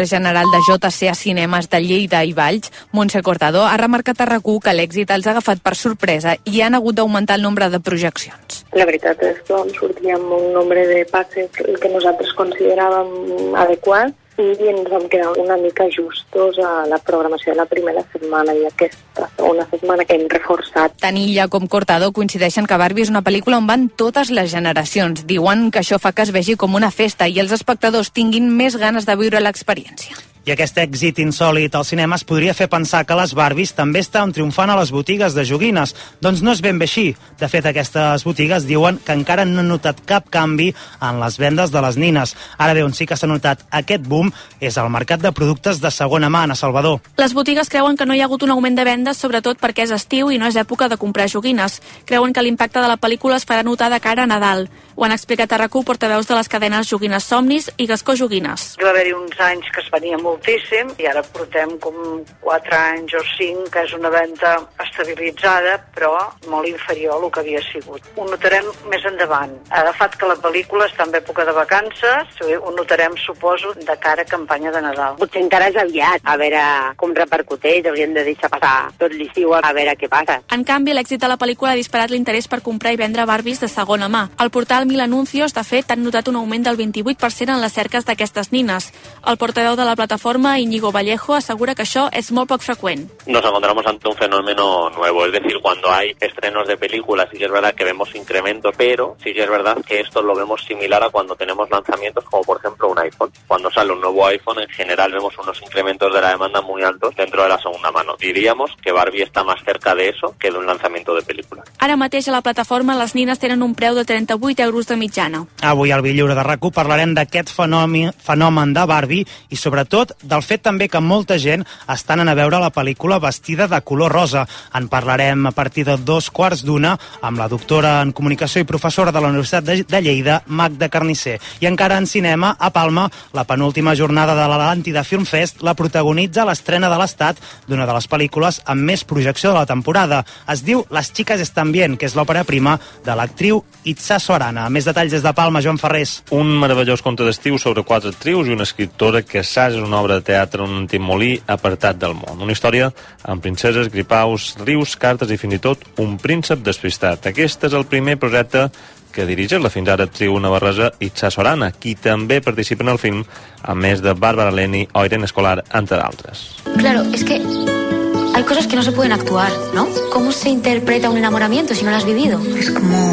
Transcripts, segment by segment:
general de JC a Cinemes de Lleida i Valls, Montse Cortado, ha remarcat a RAC1 que l'èxit els ha agafat per sorpresa i han hagut d'augmentar el nombre de projeccions. La veritat és que vam sortir amb un nombre de passes que nosaltres consideràvem adequat i ens vam quedar una mica justos a la programació de la primera setmana i aquesta segona setmana que hem reforçat. Tant ella com Cortado coincideixen que Barbie és una pel·lícula on van totes les generacions. Diuen que això fa que es vegi com una festa i els espectadors tinguin més ganes de viure l'experiència. I aquest èxit insòlit al cinema es podria fer pensar que les Barbies també estan triomfant a les botigues de joguines. Doncs no és ben bé així. De fet, aquestes botigues diuen que encara no han notat cap canvi en les vendes de les nines. Ara bé, on sí que s'ha notat aquest boom és el mercat de productes de segona mà, a Salvador. Les botigues creuen que no hi ha hagut un augment de vendes, sobretot perquè és estiu i no és època de comprar joguines. Creuen que l'impacte de la pel·lícula es farà notar de cara a Nadal. Ho han explicat a RAC1 portaveus de les cadenes Joguines Somnis i Gascó Joguines. Va haver-hi uns anys que es venia moltíssim i ara portem com 4 anys o 5 que és una venda estabilitzada però molt inferior al que havia sigut. Ho notarem més endavant. Ha agafat que la pel·lícula està en època de vacances, ho notarem, suposo, de cara a campanya de Nadal. Potser encara és aviat, a veure com repercuteix, hauríem de deixar passar tot l'estiu a veure què passa. En canvi, l'èxit de la pel·lícula ha disparat l'interès per comprar i vendre Barbies de segona mà. El portal Mil Anuncios, de fet, han notat un augment del 28% en les cerques d'aquestes nines. El portaveu de la plataforma, Íñigo Vallejo, asegura que això es muy poco frecuente. Nos encontramos ante un fenómeno nuevo, es decir, cuando hay estrenos de películas sí que es verdad que vemos incrementos, pero sí que es verdad que esto lo vemos similar a cuando tenemos lanzamientos como por ejemplo un iPhone. Cuando sale un nuevo iPhone en general vemos unos incrementos de la demanda muy altos dentro de la segunda mano. Diríamos que Barbie está más cerca de eso que de un lanzamiento de película. Ara mateix a la plataforma les nines tenen un preu de 38 euros de mitjana. Avui al Villlure de RAC1 parlarem d'aquest fenomen de Barbie i sobretot del fet també que molta gent està anant a veure la pel·lícula vestida de color rosa. En parlarem a partir de 2:15 amb la doctora en comunicació i professora de la Universitat de Lleida, Magda Carnisser. I encara en cinema, a Palma, la penúltima jornada de l'Atlàntida Film Fest la protagonitza l'estrena de l'Estat d'una de les pel·lícules amb més projecció de la temporada. Es diu Las chicas están bien, que és l'òpera prima de l'actriu Itzaso Arana. Més detalls des de Palma, Joan Ferrés. Un meravellós conte d'estiu sobre 4 actrius i una escriptora que assaja una obra de teatre en un antic molí apartat del món. Una història amb princeses, gripaus, rius, cartes i fins i tot un príncep despistat. Aquest és el primer projecte que dirigeix la fins ara actriu navarresa Itzaso Arana, qui també participa en el film, a més de Bárbara Leni o Irene Escolar, entre d'altres. Claro, es que hay cosas que no se pueden actuar, ¿no? ¿Cómo se interpreta un enamoramiento si no lo has vivido? Es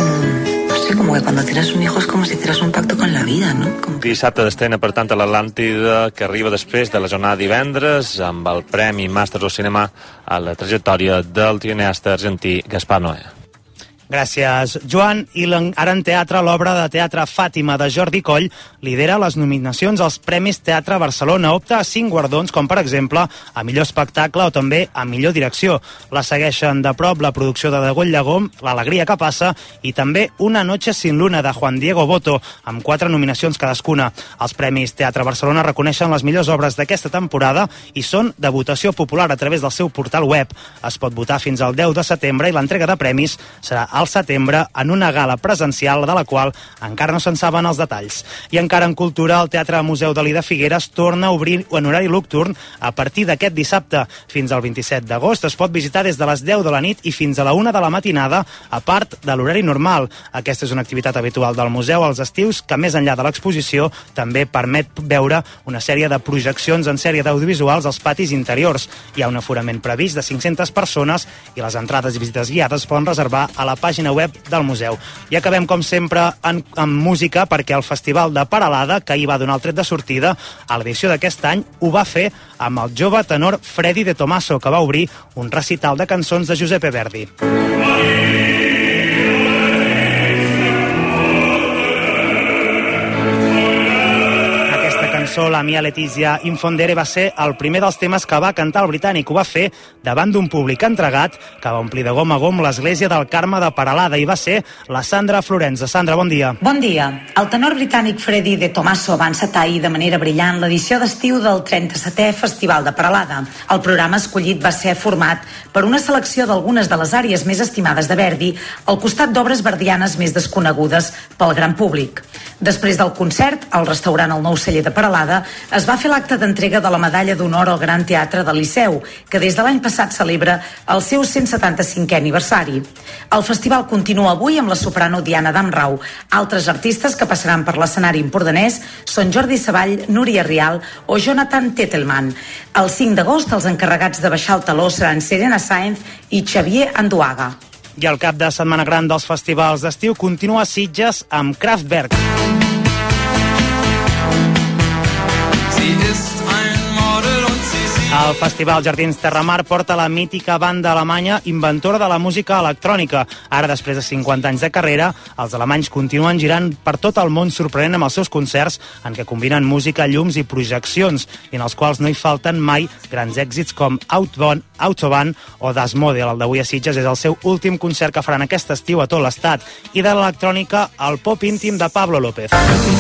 como que cuando tienes un hijo es como si hicieras un pacto con la vida, ¿no? Dissabte d'estrena, per tant, a l'Atlàntida, que arriba després de la jornada de divendres, amb el Premi Màsters al Cinema a la trajectòria del cineasta argentí Gaspar Noé. Gràcies, Joan. I ara en teatre, l'obra de teatre Fàtima de Jordi Coll lidera les nominacions als Premis Teatre Barcelona. Opta a 5 guardons, com per exemple a millor espectacle o també a millor direcció. La segueixen de prop la producció de Degoll Llegó, L'alegria que passa, i també Una noche sin luna, de Juan Diego Boto, amb 4 nominacions cadascuna. Els Premis Teatre Barcelona reconeixen les millors obres d'aquesta temporada i són de votació popular a través del seu portal web. Es pot votar fins al 10 de setembre i l'entrega de premis serà al setembre en una gala presencial de la qual encara no se'n saben els detalls. I encara en cultura, el Teatre Museu Dalí de Figueres torna a obrir en horari nocturn a partir d'aquest dissabte. Fins al 27 d'agost es pot visitar des de les 10 de la nit i fins a la 1 de la matinada, a part de l'horari normal. Aquesta és una activitat habitual del museu als estius que, més enllà de l'exposició, també permet veure una sèrie de projeccions en sèrie d'audiovisuals als patis interiors. Hi ha un aforament previst de 500 persones i les entrades i visites guiades poden reservar a la pàgina web del museu. I acabem, com sempre, amb música, perquè el Festival de Peralada, que ahir va donar el tret de sortida a l'edició d'aquest any, ho va fer amb el jove tenor Freddy de Tomaso, que va obrir un recital de cançons de Giuseppe Verdi. La Mia Letizia Infondere va ser el primer dels temes que va cantar el britànic. Ho va fer davant d'un públic entregat que va omplir de gom a gom l'església del Carme de Peralada, i va ser la Sandra Florenza. Sandra, bon dia. Bon dia. El tenor britànic Freddy de Tomaso va encetar ahir de manera brillant l'edició d'estiu del 37è Festival de Peralada. El programa escollit va ser format per una selecció d'algunes de les àrees més estimades de Verdi al costat d'obres verdianes més desconegudes pel gran públic. Després del concert, al restaurant El Nou Celler de Peralada, passada es va fer l'acte d'entrega de la medalla d'honor al Gran Teatre del Liceu, que des de l'any passat celebra el seu 175è aniversari. El festival continua avui amb la soprano Diana Damrau. Altres artistes que passaran per l'escenari empordanès són Jordi Savall, Núria Rial o Jonathan Tettelman. El 5 d'agost els encarregats de baixar el taló seran Serena Sáenz i Xavier Anduaga. I el cap de setmana gran dels festivals d'estiu continua a Sitges amb Kraftwerk. El Festival Jardins Terramar porta la mítica banda alemanya inventora de la música electrònica. Ara, després de 50 anys de carrera, els alemanys continuen girant per tot el món sorprenent amb els seus concerts en què combinen música, llums i projeccions, i en els quals no hi falten mai grans èxits com Autobahn o Das Model. El d'avui a Sitges és el seu últim concert que faran aquest estiu a tot l'estat. I de l'electrònica, el pop íntim de Pablo López.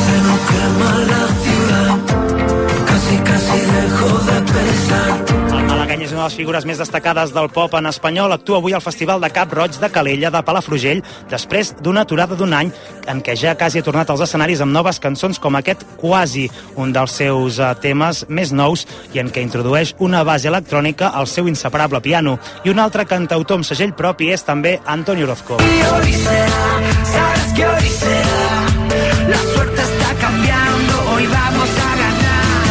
El malagueny és una de les figures més destacades del pop en espanyol. Actua avui al Festival de Cap Roig de Calella de Palafrugell després d'una aturada d'un any en què ja quasi ha tornat als escenaris amb noves cançons com aquest Quasi, un dels seus temes més nous i en què introdueix una base electrònica al seu inseparable piano. I un altre cantautor amb segell propi és també Antonio Orozco. Sabes que hoy será, la suerte está cambiando, hoy vamos a ganar.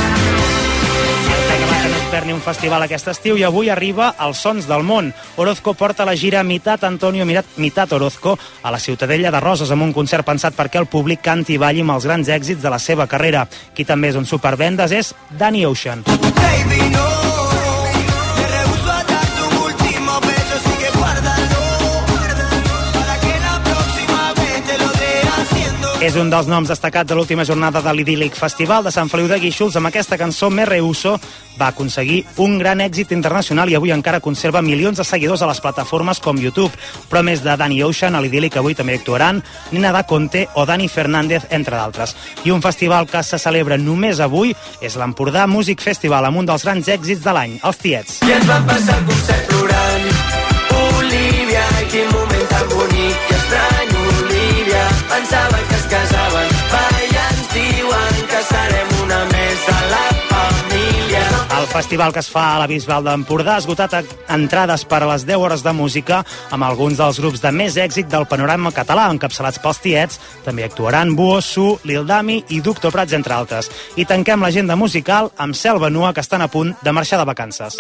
Ni un festival aquest estiu i avui arriba als Sons del Món. Orozco porta la gira Mitat Antonio, Mitat Orozco a la Ciutadella de Roses amb un concert pensat perquè el públic canti i balli amb els grans èxits de la seva carrera. Qui també és un supervendes és Danny Ocean. Baby, no, me rehuso a darte un último beso, así que guárdalo, para que la próxima vez te lo dé haciendo. És un dels noms destacats de l'última jornada de l'idíl·lic Festival de Sant Feliu de Guíxols. Amb aquesta cançó, Me Rehuso, va aconseguir un gran èxit internacional i avui encara conserva milions de seguidors a les plataformes com YouTube. Però més de Danny Ocean, a l'idíl·lic avui també actuaran Nina Da Conte o Dani Fernández, entre d'altres. I un festival que se celebra només avui és l'Empordà Music Festival, amb un dels grans èxits de l'any, els Tiets. I ens va passar el concert plorant, Olivia, quin moment tan bonic i estrany, Olivia, pensava que es casaven, va i ens diuen que serem una més a la família. El festival que es fa a la Bisbal d'Empordà ha esgotat entrades per a les 10 hores de música amb alguns dels grups de més èxit del panorama català, encapçalats pels Tiets. També actuaran Buo, Su, Lil Dami i Doctor Prats, entre altres. I tanquem l'agenda musical amb Selva Nua, que estan a punt de marxar de vacances.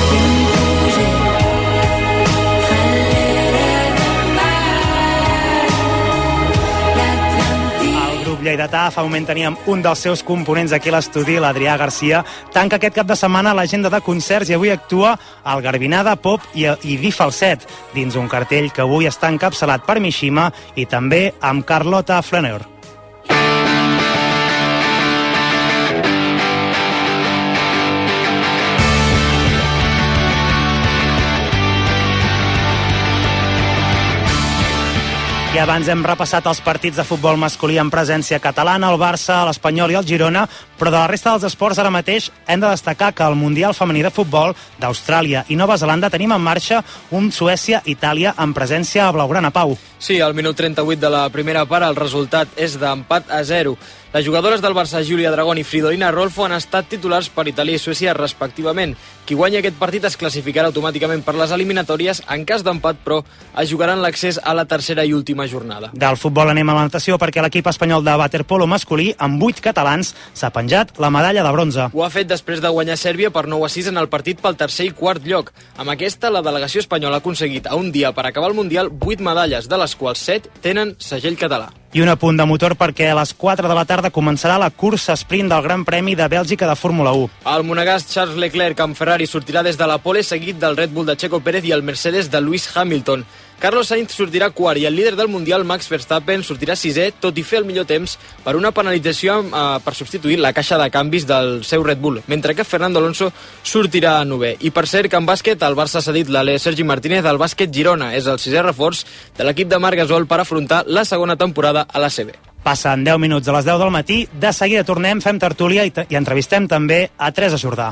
Lleidatà, fa un moment teníem un dels seus components aquí a l'estudi, l'Adrià Garcia. Tanca aquest cap de setmana l'agenda de concerts i avui actua al Garbinada, Pop i Vi Falset, dins un cartell que avui està encapçalat per Mishima i també amb Carlota Flaneur. I abans hem repassat els partits de futbol masculí en presència catalana, el Barça, l'Espanyol i el Girona, però de la resta dels esports ara mateix hem de destacar que al Mundial Femení de Futbol d'Austràlia i Nova Zelanda tenim en marxa un Suècia-Itàlia en presència a Blaugrana. Pau. Sí, al minut 38 de la primera part el resultat és d'empat a 0. Les jugadores del Barça, Júlia Dragón i Fridolina Rolfo, han estat titulars per Itàlia i Suècia respectivament. Qui guanya aquest partit es classificarà automàticament per les eliminatòries. En cas d'empat, però, es jugaran l'accés a la tercera i última jornada. Del futbol anem a la natació perquè l'equip espanyol de waterpolo masculí, amb 8 catalans, s'ha penjat la medalla de bronze. Ho ha fet després de guanyar Sèrbia per 9-6 en el partit pel tercer i quart lloc. Amb aquesta, la delegació espanyola ha aconseguit a un dia per acabar el Mundial 8 medalles, de les quals 7 tenen segell català. I un apunt de motor perquè a les 4 de la tarda començarà la cursa sprint del Gran Premi de Bèlgica de Fórmula 1. El monegasc Charles Leclerc amb Ferrari sortirà des de la pole, seguit del Red Bull de Checo Pérez i el Mercedes de Lewis Hamilton. Carlos Sainz sortirà quart i el líder del Mundial, Max Verstappen, sortirà sisè, tot i fer el millor temps per una penalització per substituir la caixa de canvis del seu Red Bull, mentre que Fernando Alonso sortirà novè. I per cert que en bàsquet el Barça ha cedit l'alè Sergi Martínez al Bàsquet Girona. És el 6è reforç de l'equip de Marc Gasol per afrontar la segona temporada a l'ACB. Passen 10 minuts a les 10 del matí. De seguida tornem, fem tertúlia i entrevistem també a Teresa Jordà.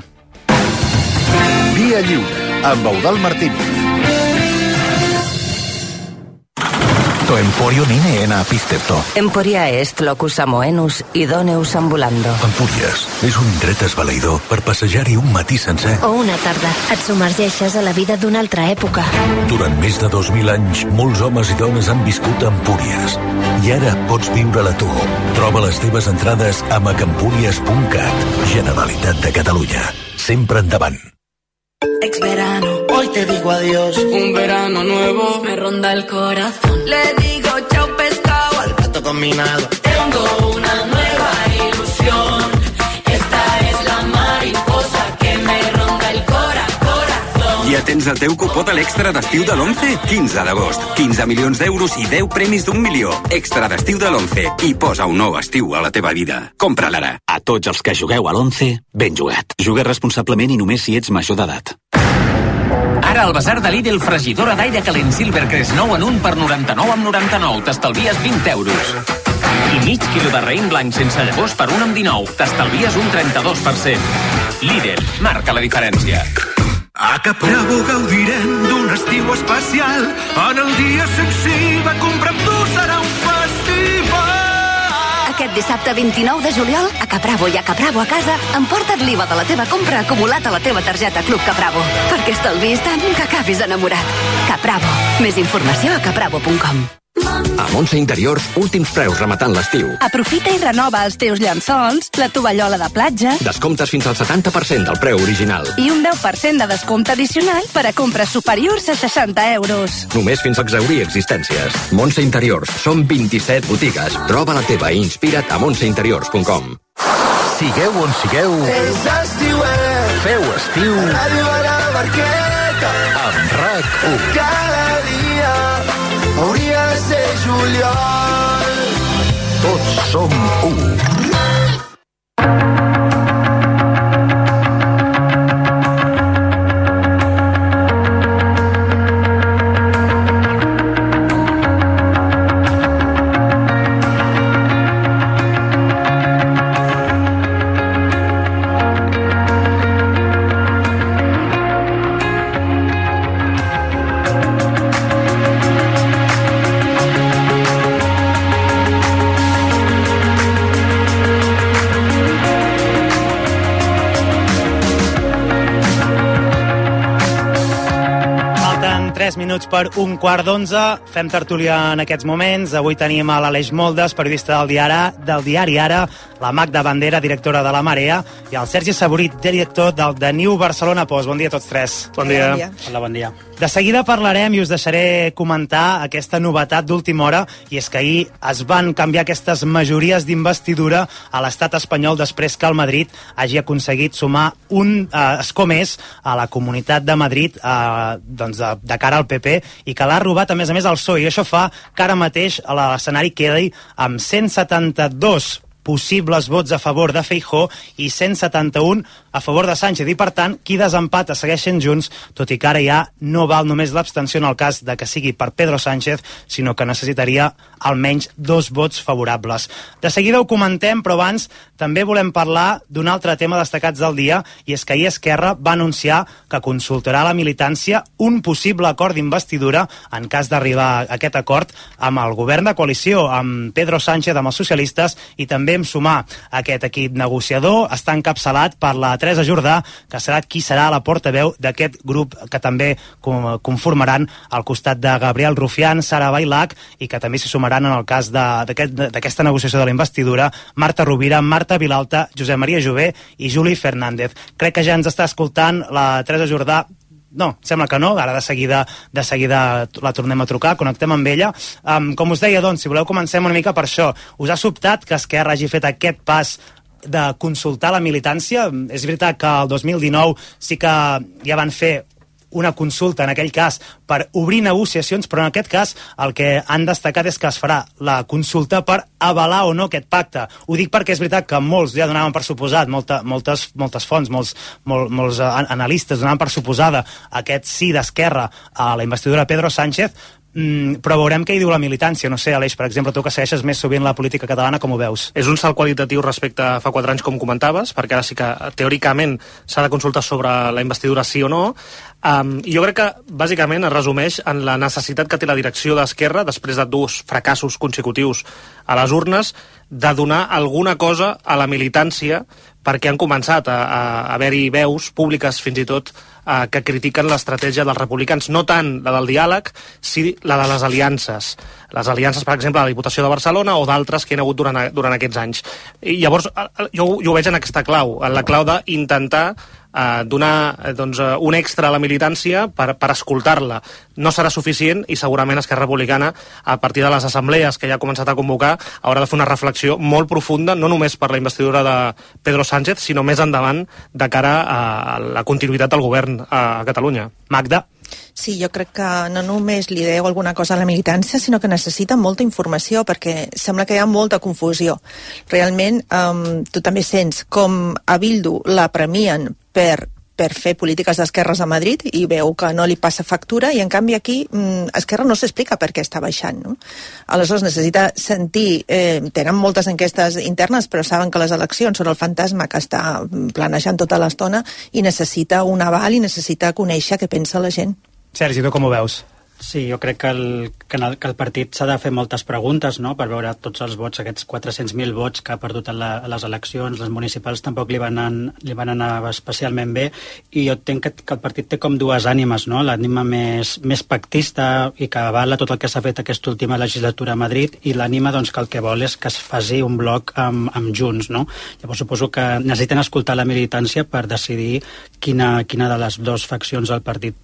Via Lliure, amb Eudald Martínez. Το Emporio nine en apisterto. Emporia est locus amoenus idoneus ambulando. Empúries és un indret esbalaïdor per passejar-hi un matí sencer. O una tarda. Et submergeixes a la vida d'una altra època. Durant més de 2.000 anys, molts homes i dones han viscut a Empúries. I ara pots viure-la tu. Troba les teves entrades a macempúries.cat. Generalitat de Catalunya. Sempre endavant. Ex verano, hoy te digo adiós. Un verano nuevo me ronda el corazón. Le digo chao pescado al gato combinado. Tengo una nueva ilusión. Esta es la mariposa que me ronda el corazón. Ja tens el teu cupó de l'extra d'estiu de l'11? 15 d'agost. 15 milions d'euros i 10 premis d'1 milió. Extra d'estiu de l'11. I posa un nou estiu a la teva vida. Compra-la ara. A tots els que jugueu a l'11, ben jugat. Juga responsablement i només si ets major d'edat. Ara al Bazar de Lidl, fregidora d'aire calent Silvercrest 9 en 1 per 99,99. T'estalvies 20 euros. I mig quilo de raïm blanc sense llavors per 1 amb 19. T'estalvies un 32%. Lidl, marca la diferència. A Capravo gaudirem d'un estiu especial. En el dia sexy va comprar amb tu serà un festival. Aquest dissabte 29 de juliol, a Capravo i a Capravo a casa, emporta't l'IVA de la teva compra acumulat a la teva targeta Club Capravo. Perquè estalvis tant que acabis enamorat. Capravo. Més informació a capravo.com. A Montse Interiors, últims preus rematant l'estiu. Aprofita i renova els teus llençols, la tovallola de platja... Descomptes fins al 70% del preu original. I un 10% de descompte addicional per a compres superiors a 60 euros. Només fins a exhaurir existències. Montse Interiors. Són 27 botigues. Troba la teva i inspira't a montseinteriors.com. Sigueu on sigueu. És estiuet. Feu estiu. Ràdio a la barqueta. Amb RAC1. Cada dia hauria de ser juliol. Tots som u. Minuts per 1:15, fem tertúlia en aquests moments. Avui tenim a l'Aleix Moldes, periodista del diari Ara, la Magda Bandera, directora de La Marea, i el Sergi Saborit, director del The New Barcelona Post. Bon dia a tots tres. Bon dia. Hola, bon dia. De seguida parlarem i us deixaré comentar aquesta novetat d'última hora, i és que ahir es van canviar aquestes majories d'investidura a l'estat espanyol després que el Madrid hagi aconseguit sumar un escó més a la Comunitat de Madrid de cara al PP, i que l'ha robat a més el PSOE, i això fa que ara mateix l'escenari quedi amb 172 possibles vots a favor de Feijóo i 171 a favor de Sánchez, i per tant qui desempata segueixen junts, tot i que ara ja no val només l'abstenció en el cas de que sigui per Pedro Sánchez, sinó que necessitaria almenys 2 vots favorables. De seguida ho comentem, però abans també volem parlar d'un altre tema destacats del dia, i és que ahir Esquerra va anunciar que consultarà a la militància un possible acord d'investidura en cas d'arribar a aquest acord amb el govern de coalició, amb Pedro Sánchez, amb els socialistes, i també sumar aquest equip negociador. Està encapçalat per la Teresa Jordà, que serà qui serà la portaveu d'aquest grup, que també conformaran al costat de Gabriel Rufián, Sara Bailac, i que també s'hi sumaran en el cas d'aquesta negociació de la investidura Marta Rovira, Marta Vilalta, Josep Maria Jové i Juli Fernández. Crec que ja ens està escoltant la Teresa Jordà. No, sembla que no, ara de seguida la tornem a trucar, connectem amb ella. Com us deia, doncs, si voleu comencem una mica per això. Us ha sobtat que Esquerra hagi fet aquest pas de consultar la militància? És veritat que el 2019 sí que ja van fer una consulta, en aquell cas, per obrir negociacions, però en aquest cas el que han destacat és que es farà la consulta per avalar o no aquest pacte. Ho dic perquè és veritat que molts ja donaven per suposat, moltes fonts, molts analistes donaven per suposada aquest sí d'Esquerra a la investidura de Pedro Sánchez, però veurem què hi diu la militància. No sé, Aleix, per exemple, tu que segueixes més sovint la política catalana, com ho veus? És un salt qualitatiu respecte a fa 4 anys, com comentaves, perquè ara sí que teòricament s'ha de consultar sobre la investidura sí o no. I jo crec que bàsicament es resumeix en la necessitat que té la direcció d'Esquerra, després de 2 fracassos consecutius a les urnes, de donar alguna cosa a la militància, perquè han començat a haver-hi veus públiques fins i tot que critiquen l'estratègia dels republicans, no tant la del diàleg, sí la de les aliances. Les aliances, per exemple, a la Diputació de Barcelona o d'altres que hi ha hagut durant aquests anys. I llavors, jo ho veig en aquesta clau, en la clau d'intentar donar un extra a la militància per escoltar-la. No serà suficient i segurament Esquerra Republicana, a partir de les assemblees que ja ha començat a convocar, haurà de fer una reflexió molt profunda, no només per la investidura de Pedro Sánchez, sinó més endavant de cara a la continuïtat del govern a Catalunya. Magda? Sí, jo crec que no només li deu alguna cosa a la militància, sinó que necessita molta informació, perquè sembla que hi ha molta confusió. Realment, tu també sents com a Bildu la premien per fer polítiques d'esquerres a Madrid i veu que no li passa factura, i en canvi aquí Esquerra no s'explica per què està baixant, no? Aleshores necessita sentir, tenen moltes enquestes internes, però saben que les eleccions són el fantasma que està planejant tota l'estona i necessita un aval i necessita conèixer què pensa la gent. Sergi, tu com ho veus? Sí, jo crec que el partit s'ha de fer moltes preguntes, no?, per veure tots els vots, aquests 400.000 vots que ha perdut a les eleccions. Les municipals tampoc li van anar especialment bé, i jo entenc que el partit té com 2 ànimes, no?, l'ànima més pactista i que avala tot el que s'ha fet aquesta última legislatura a Madrid, i l'ànima doncs, que el que vol és que es faci un bloc amb Junts, no? Llavors suposo que necessiten escoltar la militància per decidir quina de les 2 faccions del partit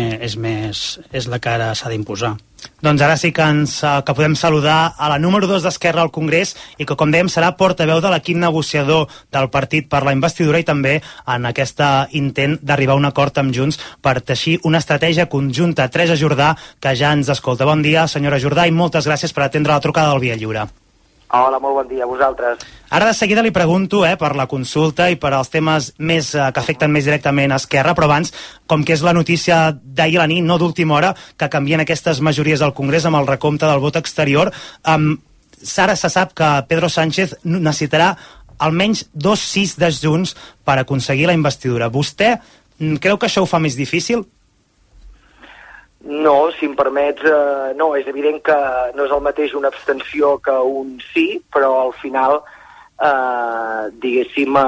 és la que ara s'ha d'imposar. Doncs ara sí que podem saludar a la número 2 d'Esquerra al Congrés i que, com dèiem, serà portaveu de l'equip negociador del partit per la investidura i també en aquest intent d'arribar a un acord amb Junts per teixir una estratègia conjunta. Teresa Jordà, que ja ens escolta. Bon dia, senyora Jordà, i moltes gràcies per atendre la trucada del Via Lliure. Hola, molt bon dia a vosaltres. Ara de seguida li pregunto per la consulta i per als temes que afecten més directament a Esquerra, però abans, com que és la notícia d'ahir a la nit, no d'última hora, que canvien aquestes majories al Congrés amb el recompte del vot exterior, ara se sap que Pedro Sánchez necessitarà almenys 2 sís de Junts per aconseguir la investidura. Vostè creu que això ho fa més difícil? No, si em permets, no, és evident que no és el mateix una abstenció que un sí, però al final, diguéssim,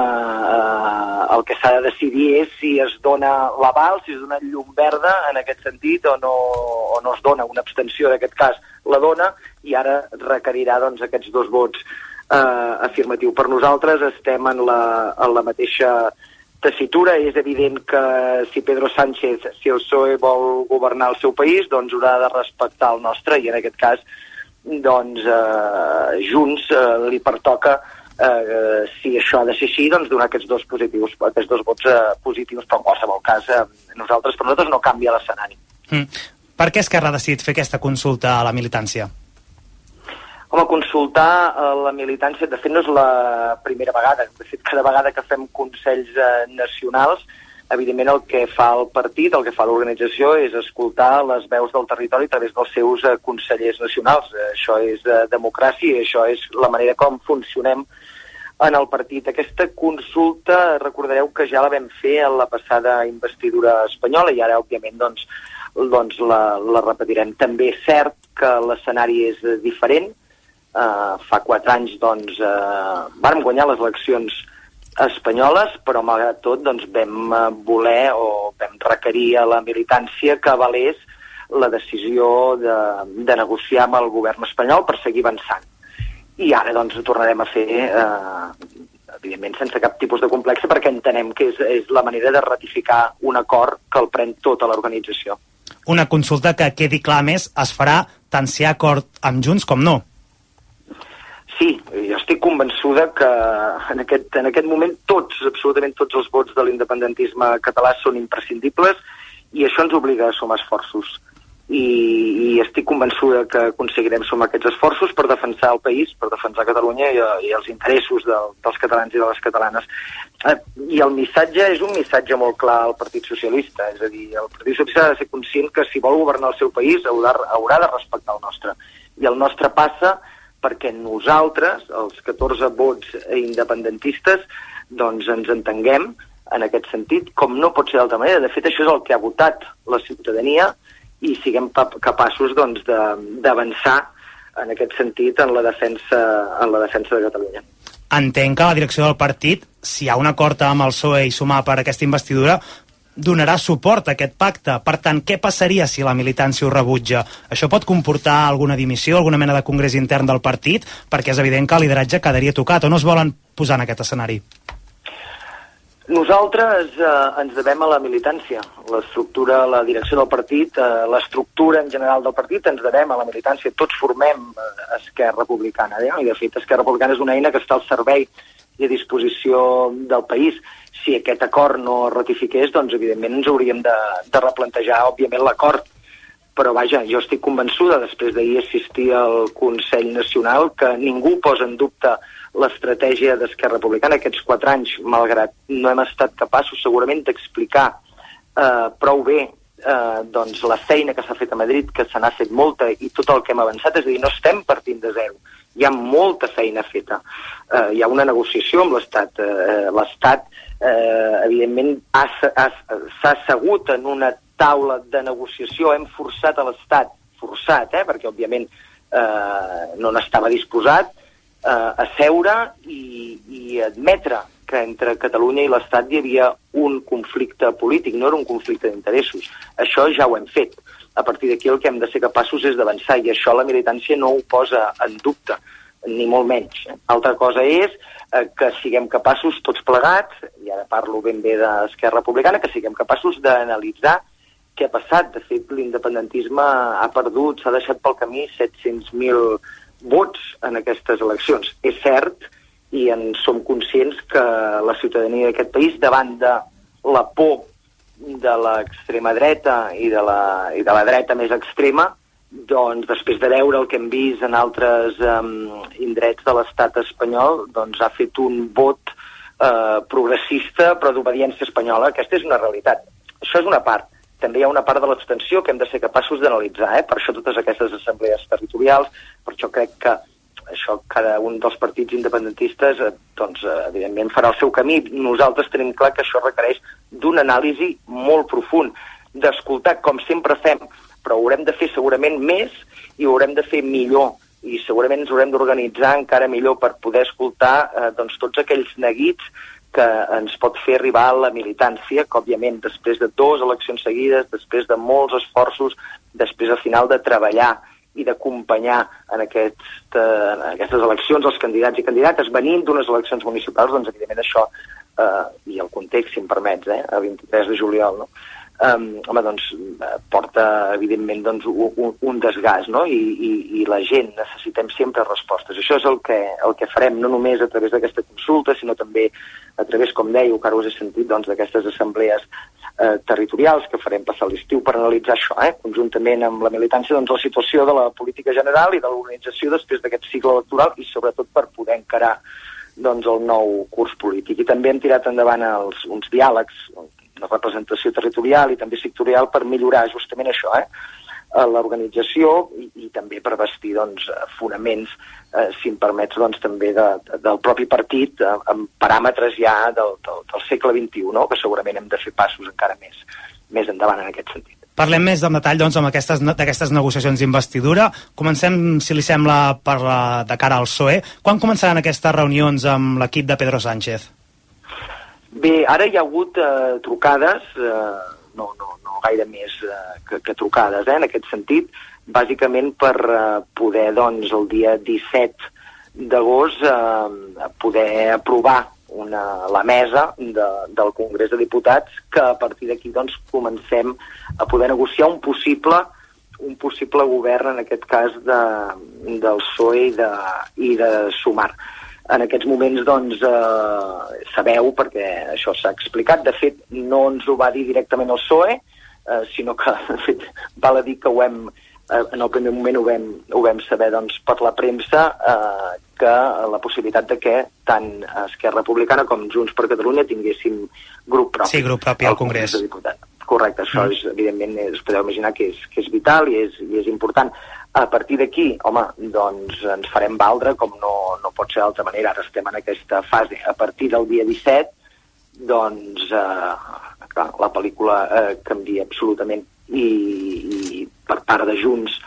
el que s'ha de decidir és si es dona l'aval, si es dona llum verda en aquest sentit o no es dona. Una abstenció, d'aquest cas, la dona, i ara requerirà doncs, aquests 2 vots afirmatius. Per nosaltres estem en la mateixa tessitura. És evident que si Pedro Sánchez, si el PSOE vol governar el seu país, doncs haurà de respectar el nostre, i en aquest cas doncs Junts li pertoca, si això ha de ser així, doncs donar aquests 2 positius, aquests 2 vots positius, però en qualsevol cas per nosaltres no canvia l'escenari. Per què Esquerra ha decidit fer aquesta consulta a la militància? Home, consultar la militància, de fet, no és la primera vegada. De fet, cada vegada que fem consells nacionals, evidentment el que fa el partit, el que fa l'organització, és escoltar les veus del territori a través dels seus consellers nacionals. Això és democràcia i això és la manera com funcionem en el partit. Aquesta consulta, recordareu que ja la vam fer en la passada investidura espanyola i ara, òbviament, doncs la repetirem. També és cert que l'escenari és diferent. Fa 4 anys vàrem guanyar les eleccions espanyoles, però malgrat tot vam voler o vam requerir a la militància que avalés la decisió de negociar amb el govern espanyol per seguir avançant. I ara ho tornarem a fer, evidentment sense cap tipus de complex, perquè entenem que és la manera de ratificar un acord que el pren tota l'organització. Una consulta que quedi clar més es farà tant si hi ha acord amb Junts com no. Sí, jo estic convençuda que en aquest moment absolutament tots els vots de l'independentisme català són imprescindibles i això ens obliga a sumar esforços. i estic convençuda que aconseguirem sumar aquests esforços per defensar el país, per defensar Catalunya i els interessos dels catalans i de les catalanes. I el missatge és un missatge molt clar al Partit Socialista, és a dir, el Partit Socialista ha de ser conscient que si vol governar el seu país haurà de respectar el nostre. I el nostre passa perquè nosaltres, els 14 vots independentistes, doncs ens entenguem en aquest sentit, com no pot ser d'altra manera. De fet, això és el que ha votat la ciutadania i siguem capaços doncs, d'avançar en aquest sentit en la defensa de Catalunya. Entenc que la direcció del partit, si hi ha un acord amb el PSOE i sumar per aquesta investidura, donarà suport a aquest pacte. Per tant, què passaria si la militància ho rebutja? Això pot comportar alguna dimissió, alguna mena de congrés intern del partit? Perquè és evident que el lideratge quedaria tocat, o no es volen posar en aquest escenari? Nosaltres ens devem a la militància, l'estructura, la direcció del partit, l'estructura en general del partit, ens devem a la militància. Tots formem Esquerra Republicana, i de fet Esquerra Republicana és una eina que està al servei i a disposició del país. Si aquest acord no es ratifiqués, doncs evidentment ens hauríem de replantejar, òbviament, l'acord. Però vaja, jo estic convençuda, després d'ahir assistir al Consell Nacional, que ningú posa en dubte l'estratègia d'Esquerra Republicana aquests 4 anys, malgrat no hem estat capaços segurament d'explicar prou bé doncs la feina que s'ha fet a Madrid, que se n'ha fet molta, i tot el que hem avançat, és a dir, no estem partint de zero, hi ha molta feina feta, hi ha una negociació amb l'Estat, l'Estat evidentment s'ha assegut en una taula de negociació, hem forçat a l'Estat, perquè òbviament no n'estava disposat, a seure i admetre que entre Catalunya i l'Estat hi havia un conflicte polític, no era un conflicte d'interessos. Això ja ho hem fet. A partir d'aquí el que hem de ser capaços és d'avançar, i això la militància no ho posa en dubte, ni molt menys. Altra cosa és que siguem capaços tots plegats, i ara parlo ben bé d'Esquerra Republicana, que siguem capaços d'analitzar què ha passat. De fet, l'independentisme ha perdut, s'ha deixat pel camí 700.000 vots en aquestes eleccions. És cert, i en som conscients que la ciutadania d'aquest país, davant de la por de l'extrema dreta i de la dreta més extrema, doncs després de veure el que hem vist en altres indrets de l'estat espanyol, doncs ha fet un vot progressista però d'obediència espanyola. Aquesta és una realitat. Això és una part. També hi ha una part de l'abstenció que hem de ser capaços d'analitzar, Per això totes aquestes assemblees territorials, per això crec que això cada un dels partits independentistes doncs evidentment farà el seu camí. Nosaltres tenim clar que això requereix d'una anàlisi molt profund, d'escoltar com sempre fem, però ho haurem de fer segurament més i ho haurem de fer millor, i segurament ens haurem d'organitzar encara millor per poder escoltar doncs tots aquells neguits que ens pot fer arribar a la militància, que òbviament després de 2 eleccions seguides, després de molts esforços, després al final de treballar i d'acompanyar en aquestes eleccions els candidats i candidates venint d'unes eleccions municipals, doncs evidentment això, i el context, si em permets, el 23 de juliol, no? Porta evidentment un desgast, no? I la gent necessitem sempre respostes. Això és el que farem, no només a través d'aquesta consulta, sinó també a través, com dèieu, que ara us he sentit, d'aquestes assemblees territorials que farem passar l'estiu per analitzar això, conjuntament amb la militància, la situació de la política general i de l'organització després d'aquest cicle electoral, i sobretot per poder encarar el nou curs polític. I també hem tirat endavant uns diàlegs, una representació territorial i també sectorial per millorar justament això, l'organització i també per bastir fonaments, si em permets, també del propi partit amb paràmetres ja del segle XXI, que segurament hem de fer passos encara més endavant en aquest sentit. Parlem més en detall amb d'aquestes negociacions d'investidura. Comencem, si li sembla, de cara al PSOE. Quan començaran aquestes reunions amb l'equip de Pedro Sánchez? Bé, ara hi ha hagut trucades, no gaire més que trucades, en aquest sentit, bàsicament per poder, el dia 17 d'agost, poder aprovar la mesa del Congrés de Diputats, que a partir d'aquí comencem a poder negociar un possible govern, en aquest cas del PSOE i de Sumar. En aquests moments, sabeu, perquè això s'ha explicat, de fet, no ens ho va dir directament el PSOE, sinó que, de fet, val a dir que en el primer moment ho vam saber per la premsa, que la possibilitat de que tant Esquerra Republicana com Junts per Catalunya tinguéssim grup propi. Sí, grup propi al Congrés. Correcte, això és, evidentment, us podeu imaginar que és vital i és important. A partir d'aquí, home, doncs ens farem valdre, com no pot ser d'altra manera, ara estem en aquesta fase. A partir del dia 17, doncs, clar, la pel·lícula canvia absolutament i per part de Junts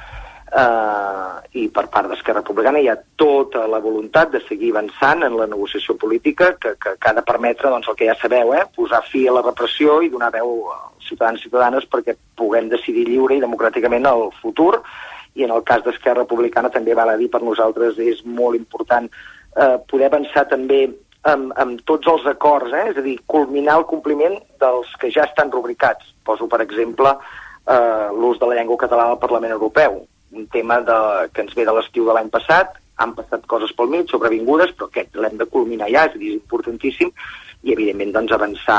i per part d'Esquerra Republicana hi ha tota la voluntat de seguir avançant en la negociació política que ha de permetre, doncs, el que ja sabeu, posar fi a la repressió i donar veu als ciutadans i ciutadanes perquè puguem decidir lliure i democràticament el futur. I en el cas d'Esquerra Republicana també val a dir, per nosaltres és molt important poder avançar també amb tots els acords, és a dir, culminar el compliment dels que ja estan rubricats. Poso, per exemple, l'ús de la llengua catalana al Parlament Europeu, un tema que ens ve de l'estiu de l'any passat, han passat coses pel mig, sobrevingudes, però aquest l'hem de culminar ja, és a dir, és importantíssim, i evidentment doncs avançar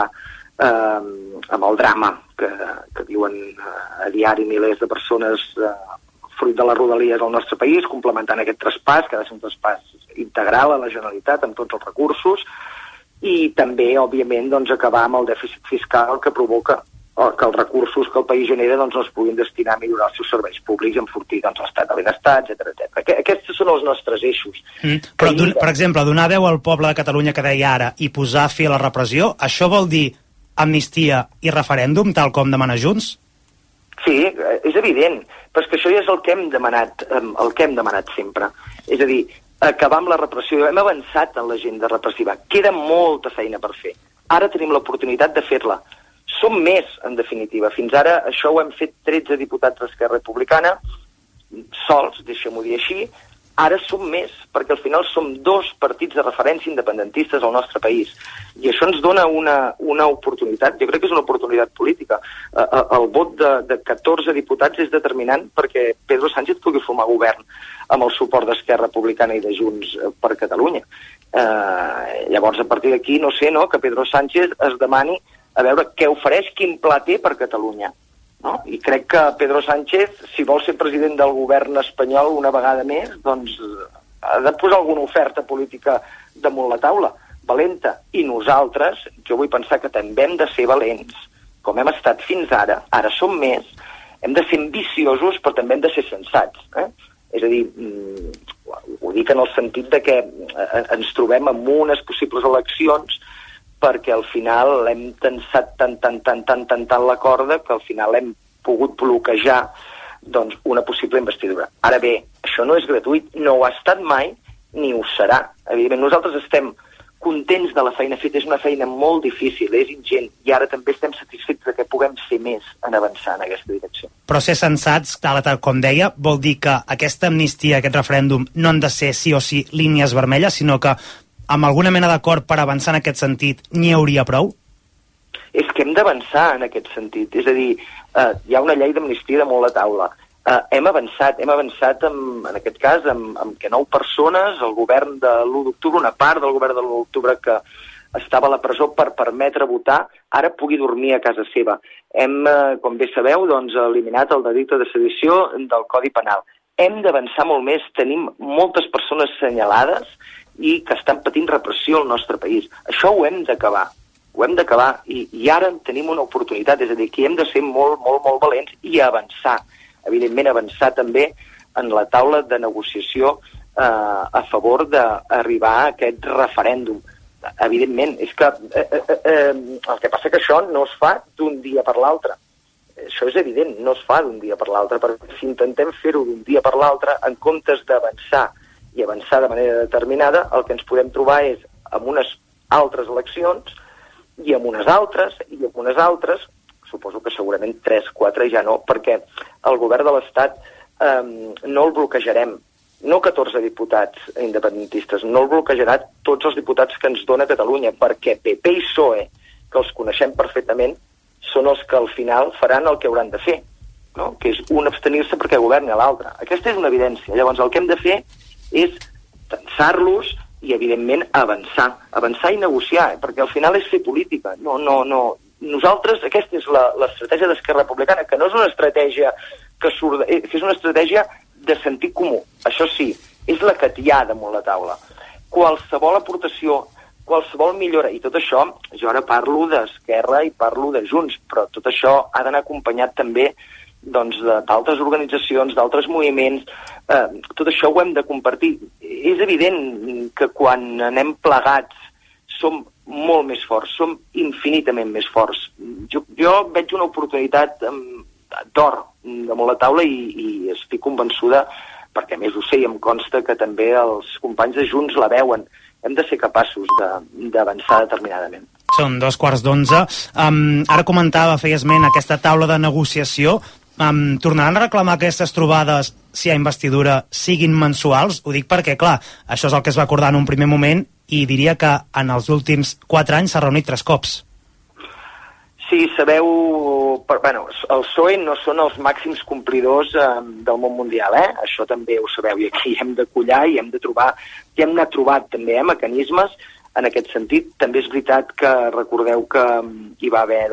amb el drama que viuen a diari milers de persones fruit de les rodalies al nostre país, complementant aquest traspàs, que ha de ser un traspàs integral a la Generalitat amb tots els recursos, i també, òbviament, doncs, acabar amb el dèficit fiscal que provoca que els recursos que el país genera doncs, no es puguin destinar a millorar els seus serveis públics i enfortir doncs, l'estat de benestar, etc. Aquests són els nostres eixos. Però, per exemple, donar veu al poble de Catalunya que deia ara i posar fi a la repressió, això vol dir amnistia i referèndum, tal com demana Junts? Sí, és evident, però és que això ja és el que hem demanat sempre. És a dir, acabar amb la repressió. Hem avançat en l'agenda repressiva. Queda molta feina per fer. Ara tenim l'oportunitat de fer-la. Som més, en definitiva. Fins ara això ho hem fet 13 diputats d'Esquerra Republicana, sols, deixem-ho dir així. Ara som més, perquè al final som 2 partits de referència independentistes al nostre país. I això ens dona una oportunitat, jo crec que és una oportunitat política. El vot de 14 diputats és determinant perquè Pedro Sánchez pugui formar govern amb el suport d'Esquerra Republicana i de Junts per Catalunya. Llavors, a partir d'aquí, no sé, que Pedro Sánchez es demani a veure què ofereix, quin pla té per Catalunya. No? I crec que Pedro Sánchez, si vol ser president del govern espanyol una vegada més, doncs ha de posar alguna oferta política damunt la taula, valenta. I nosaltres, jo vull pensar que també hem de ser valents, com hem estat fins ara som més, hem de ser ambiciosos, però també hem de ser sensats. És a dir, ho dic en el sentit de que ens trobem amb unes possibles eleccions perquè al final hem tensat tant la corda que al final hem pogut bloquejar doncs, una possible investidura. Ara bé, això no és gratuït, no ho ha estat mai, ni ho serà. Evidentment, nosaltres estem contents de la feina feta, és una feina molt difícil, és ingent, i ara també estem satisfets de que puguem fer més en avançar en aquesta direcció. Però ser sensats, tal com deia, vol dir que aquesta amnistia, aquest referèndum, no han de ser sí o sí línies vermelles, sinó que amb alguna mena d'acord per avançar en aquest sentit n'hi hauria prou? És que hem d'avançar en aquest sentit. És a dir, hi ha una llei d'amnistia damunt la taula. Hem avançat en aquest cas amb que 9 persones, el govern de l'1 d'octubre, una part del govern de l'1 d'octubre que estava a la presó per permetre votar, ara pugui dormir a casa seva. Hem, com bé sabeu, doncs, eliminat el delicte de sedició del Codi Penal. Hem d'avançar molt més, tenim moltes persones assenyalades i que estan patint repressió al nostre país. Això ho hem d'acabar. I ara tenim una oportunitat, és a dir, que hem de ser molt valents i avançar. Evidentment, avançar també en la taula de negociació a favor d'arribar a aquest referèndum. Evidentment, és que el que passa que això no es fa d'un dia per l'altre. Això és evident, no es fa d'un dia per l'altre, perquè si intentem fer-ho d'un dia per l'altre, en comptes d'avançar i avançar de manera determinada, el que ens podem trobar és amb unes altres eleccions i amb unes altres, suposo que segurament 3, 4 ja no, perquè el govern de l'Estat no el bloquejarem, no 14 diputats independentistes, no el bloquejarà tots els diputats que ens dona Catalunya, perquè PP i PSOE, que els coneixem perfectament, són els que al final faran el que hauran de fer, no? Que és un abstenir-se perquè governi a l'altre. Aquesta és una evidència. Llavors el que hem de fer és tensar-los i, evidentment, avançar i negociar, perquè al final és fer política. No nosaltres, aquesta és l'estratègia d'Esquerra Republicana, que no és una estratègia que és una estratègia de sentit comú. Això sí, és la que hi ha damunt la taula. Qualsevol aportació, qualsevol millora, i tot això, jo ara parlo d'Esquerra i parlo de Junts, però tot això ha d'anar acompanyat també d'altres organitzacions, d'altres moviments, tot això ho hem de compartir. És evident que quan anem plegats som molt més forts, som infinitament més forts. Jo veig una oportunitat d'or damunt la taula i estic convençuda, perquè a més ho sé i em consta que també els companys de Junts la veuen. Hem de ser capaços d'avançar determinadament. Són 11:15. Ara comentava, feia esment, aquesta taula de negociació. Tornaran a reclamar aquestes trobades, si hi ha investidura, siguin mensuals? Ho dic perquè, clar, això és el que es va acordar en un primer moment i diria que en els últims 4 anys s'ha reunit 3 cops. Sí, sabeu... Bueno, el PSOE no són els màxims complidors del món mundial, Això també ho sabeu, i aquí hem de collar i hem de trobar... I hem anat trobat també mecanismes en aquest sentit. També és veritat que recordeu que hi va haver,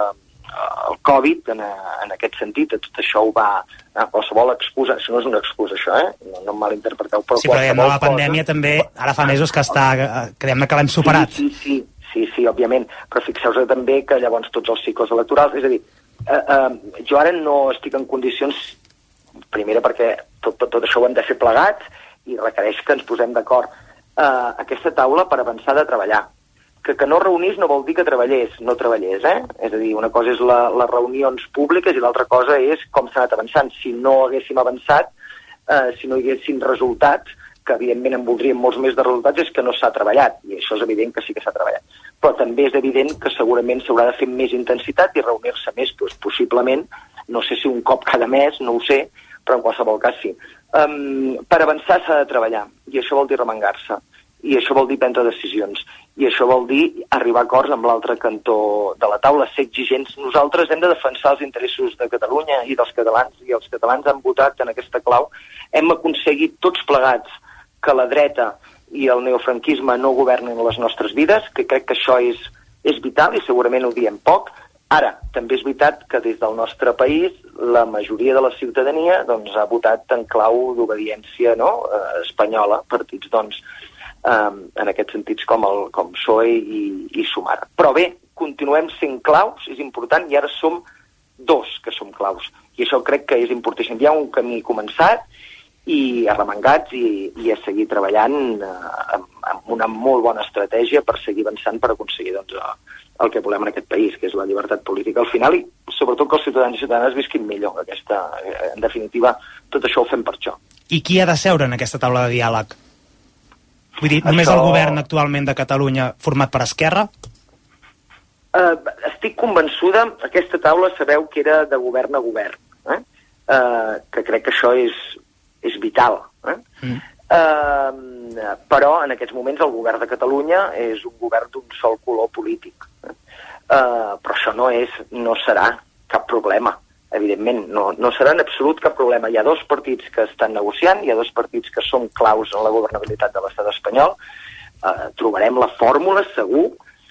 el Covid en aquest sentit, tot això ho va... qualsevol excusa, això no és una excusa, això, no em malinterpreteu, però sí, però la pandèmia també, ara fa mesos que creiem que l'hem superat. Sí, òbviament, però fixeu-vos també que llavors tots els cicles electorals, és a dir, jo ara no estic en condicions, primera perquè tot això ho hem de fer plegats i requereix que ens posem d'acord. Aquesta taula per avançar de treballar. Que no reunís no vol dir que no treballés, És a dir, una cosa és les reunions públiques i l'altra cosa és com s'ha anat avançant. Si no haguéssim avançat, si no hi haguessin resultats, que evidentment en voldríem molts més de resultats, és que no s'ha treballat, i això és evident que sí que s'ha treballat. Però també és evident que segurament s'haurà de fer amb més intensitat i reunir-se més, possiblement, no sé si un cop cada mes, no ho sé, però en qualsevol cas sí. Per avançar s'ha de treballar, i això vol dir remengar-se, i això vol dir prendre decisions, i això vol dir arribar a acords amb l'altre cantó de la taula, ser exigents. Nosaltres hem de defensar els interessos de Catalunya i dels catalans, i els catalans han votat en aquesta clau. Hem aconseguit tots plegats que la dreta i el neofranquisme no governin les nostres vides, que crec que això és vital i segurament ho diem poc. Ara, també és veritat que des del nostre país la majoria de la ciutadania ha votat en clau d'obediència espanyola, partits en aquests sentits com PSOE i Sumar. Però bé, continuem sent claus, és important, i ara som 2 que som claus. I això crec que és importantíssim. Hi ha un camí començat i arremangats i a seguir treballant amb una molt bona estratègia per seguir avançant per aconseguir el que volem en aquest país, que és la llibertat política al final, i sobretot que els ciutadans i ciutadanes visquin millor. En definitiva, tot això ho fem per això. I qui ha de seure en aquesta taula de diàleg? Vull dir, només el govern actualment de Catalunya format per Esquerra? Estic convençuda, aquesta taula sabeu que era de govern a govern, que crec que això és vital. Però en aquests moments el govern de Catalunya és un govern d'un sol color polític. Però això no serà cap problema. Evidentment, no serà en absolut cap problema. Hi ha 2 partits que estan negociant, hi ha 2 partits que són claus en la governabilitat de l'estat espanyol. Trobarem la fórmula, segur.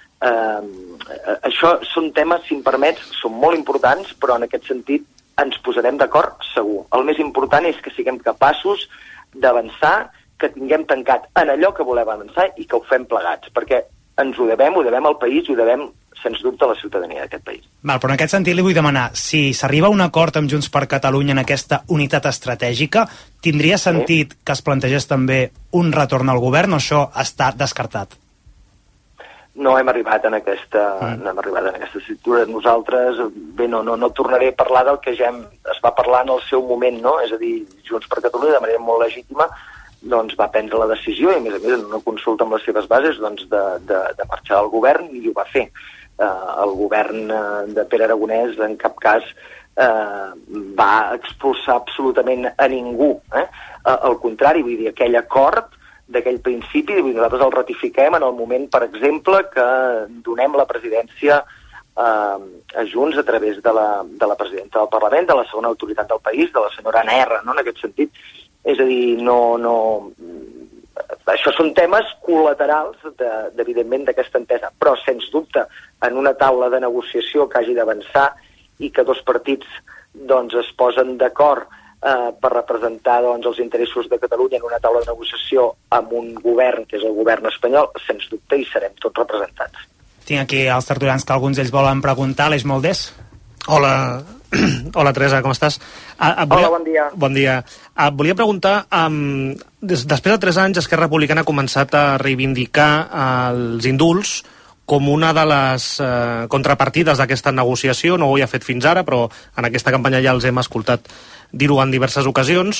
Això són temes, si em permets, són molt importants, però en aquest sentit ens posarem d'acord segur. El més important és que siguem capaços d'avançar, que tinguem tancat en allò que volem avançar i que ho fem plegats, perquè ens ho devem al país i ho devem, sens dubte, a la ciutadania d'aquest país. Val, però en aquest sentit li vull demanar, si s'arriba a un acord amb Junts per Catalunya en aquesta unitat estratègica, tindria sentit que es plantegés també un retorn al govern o això està descartat? No hem arribat en aquesta estructura. Nosaltres, bé, no tornaré a parlar del que ja es va parlar en el seu moment, no? És a dir, Junts per Catalunya, de manera molt legítima, va prendre la decisió, i a més en una consulta amb les seves bases, de marxar del govern, i ho va fer. El govern de Pere Aragonès en cap cas va expulsar absolutament a ningú. Al contrari, vull dir, aquell acord d'aquell principi, nosaltres el ratifiquem en el moment, per exemple, que donem la presidència a Junts a través de la presidenta del Parlament, de la segona autoritat del país, de la senyora Anna R, no?, en aquest sentit. És a dir, això són temes col·laterals, evidentment, d'aquesta entesa, però, sens dubte, en una taula de negociació que hagi d'avançar i que dos partits doncs, es posen d'acord per representar doncs, els interessos de Catalunya en una taula de negociació amb un govern, que és el govern espanyol, sens dubte hi serem tots representats. Tinc aquí els tertulians que alguns d'ells volen preguntar. Aleix Moldés. Hola, Teresa, com estàs? Hola, bon dia. Bon dia. Volia preguntar, després de 3 anys, Esquerra Republicana ha començat a reivindicar els indults com una de les contrapartides d'aquesta negociació. No ho havia fet fins ara, però en aquesta campanya ja els hem escoltat dir-ho en diverses ocasions.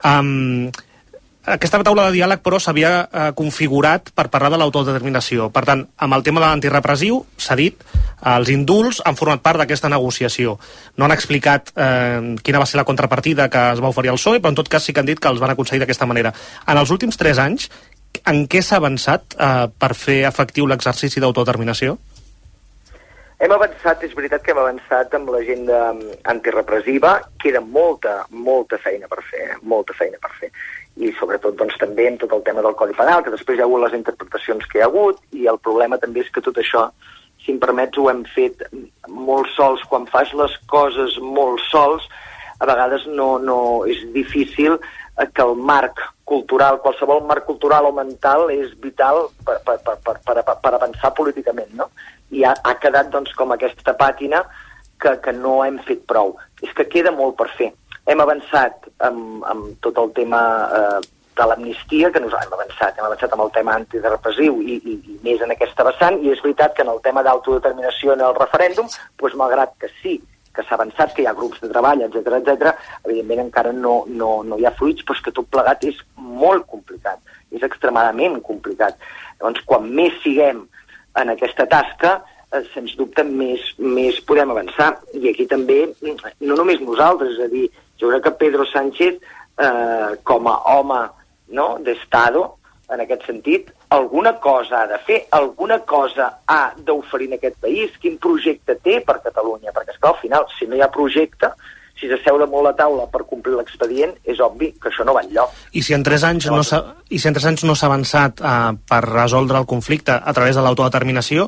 Aquesta taula de diàleg, però, s'havia configurat per parlar de l'autodeterminació. Per tant, amb el tema de l'antirepressiu, s'ha dit, els indults han format part d'aquesta negociació. No han explicat quina va ser la contrapartida que es va oferir al PSOE, però en tot cas sí que han dit que els van aconseguir d'aquesta manera. En els últims 3 anys, en què s'ha avançat per fer efectiu l'exercici d'autodeterminació? Hem avançat, és veritat que hem avançat amb l'agenda antirepressiva. Queda molta feina per fer, molta feina per fer. I sobretot doncs, també amb tot el tema del Codi Penal, que després hi ha hagut les interpretacions que hi ha hagut, i el problema també és que tot això, si em permets, ho hem fet molt sols. Quan fas les coses molt sols, a vegades no és difícil que el marc cultural, qualsevol marc cultural o mental, és vital per avançar políticament, no? I ha quedat doncs, com aquesta pàtina que no hem fet prou. És que queda molt per fer. Hem avançat amb tot el tema de l'amnistia, que hem avançat amb el tema antirepressiu i més en aquesta vessant, i és veritat que en el tema d'autodeterminació en el referèndum, doncs, malgrat que sí, que s'ha avançat, que hi ha grups de treball, etc, evidentment encara no hi ha fruits, però és que tot plegat és molt complicat, és extremadament complicat. Llavors, quan més siguem en aquesta tasca, sens dubte més podem avançar. I aquí també, no només nosaltres, és a dir, jo crec que Pedro Sánchez, com a home d'Estado, en aquest sentit, alguna cosa ha de fer, alguna cosa ha d'oferir en aquest país. Quin projecte té per Catalunya? Perquè, esclar, al final, si no hi ha projecte, si s'asseu damunt la taula per complir l'expedient, és obvi que això no va enlloc. I si en 3 anys no s'ha avançat per resoldre el conflicte a través de l'autodeterminació,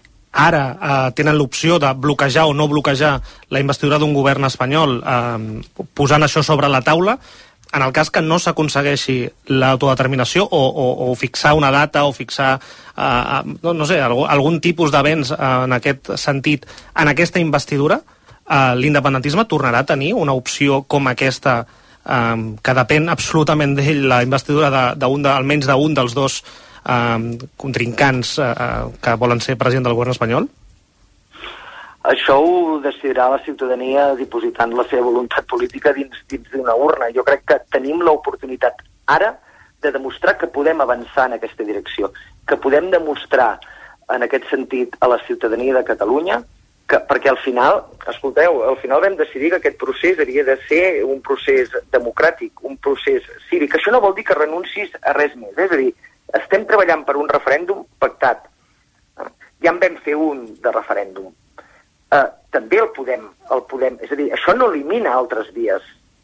ara tenen l'opció de bloquejar o no bloquejar la investidura d'un govern espanyol posant això sobre la taula. En el cas que no s'aconsegueixi l'autodeterminació o fixar una data o fixar algun tipus d'avenç en aquest sentit, en aquesta investidura, l'independentisme tornarà a tenir una opció com aquesta que depèn absolutament d'ell, la investidura almenys d'un dels dos contrincants que volen ser president del govern espanyol? Això ho decidirà la ciutadania dipositant la seva voluntat política dins d'una urna. Jo crec que tenim l'oportunitat ara de demostrar que podem avançar en aquesta direcció, que podem demostrar en aquest sentit a la ciutadania de Catalunya perquè al final, escolteu, al final vam decidir que aquest procés havia de ser un procés democràtic, un procés cívic. Això no vol dir que renuncis a res més, és a dir, estem treballant per un referèndum pactat. Ja en vam fer un de referèndum. També el podem, és a dir, això no elimina altres vies,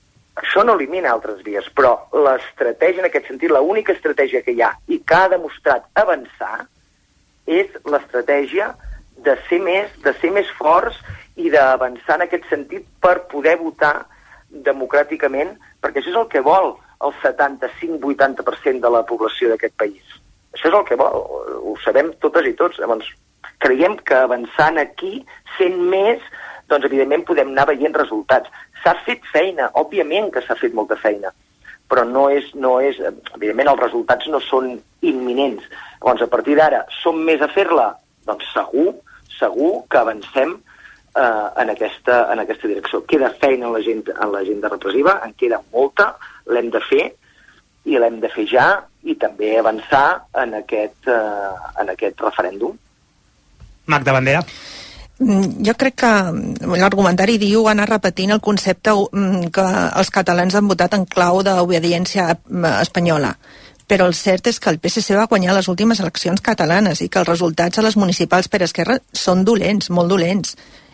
però l'estratègia en aquest sentit, l'única estratègia que hi ha i que ha demostrat avançar és l'estratègia de ser més forts i d'avançar en aquest sentit per poder votar democràticament, perquè això és el que vol el 75-80% de la població d'aquest país. Això és el que vol, ho sabem totes i tots. Llavors, creiem que avançant aquí, sent més, doncs evidentment podem anar veient resultats. S'ha fet feina, òbviament que s'ha fet molta feina, però no és, evidentment els resultats no són imminents. Llavors, a partir d'ara, som més a fer-la? Doncs segur que avancem en aquesta direcció. Queda feina en l'agenda repressiva, en queda molta, l'hem de fer, i l'hem de fer ja, i també avançar en aquest referèndum. Magda Bandera. Jo crec que l'argumentari diu anar repetint el concepte que els catalans han votat en clau d'obediència espanyola. Però el cert és que el PSC va guanyar les últimes eleccions catalanes i que els resultats a les municipals per Esquerra són dolents, molt dolents.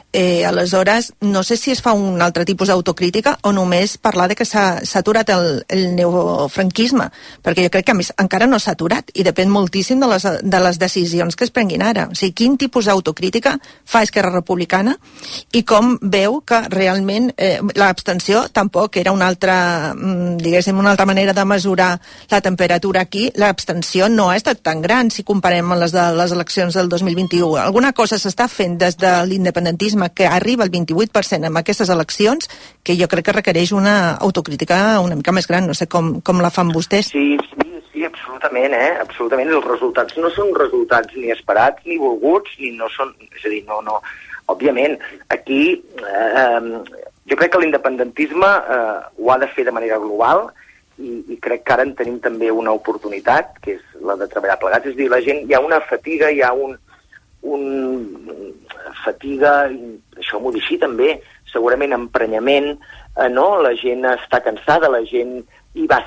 Aleshores, no sé si es fa un altre tipus d'autocrítica o només parlar de que s'ha aturat el neofranquisme, perquè jo crec que a més encara no s'ha aturat i depèn moltíssim de les decisions que es prenguin ara. O sigui, quin tipus d'autocrítica fa Esquerra Republicana i com veu que realment l'abstenció tampoc era una altra, diguéssim, una altra manera de mesurar la temperatura aquí. L'abstenció no ha estat tan gran si comparem amb les de les eleccions del 2021. Alguna cosa s'està fent des de l'independentisme que arriba al 28% en aquestes eleccions, que jo crec que requereix una autocrítica una mica més gran. No sé com la fan vostès. Sí, absolutament, absolutament. Els resultats no són resultats ni esperats ni volguts, ni no són... És a dir, no. Òbviament, aquí jo crec que l'independentisme ho ha de fer de manera global i crec que ara en tenim també una oportunitat, que és la de treballar plegats. És a dir, la gent, hi ha una fatiga, hi ha fatiga, això m'ho dir així també, segurament emprenyament, no? La gent està cansada, la gent hi va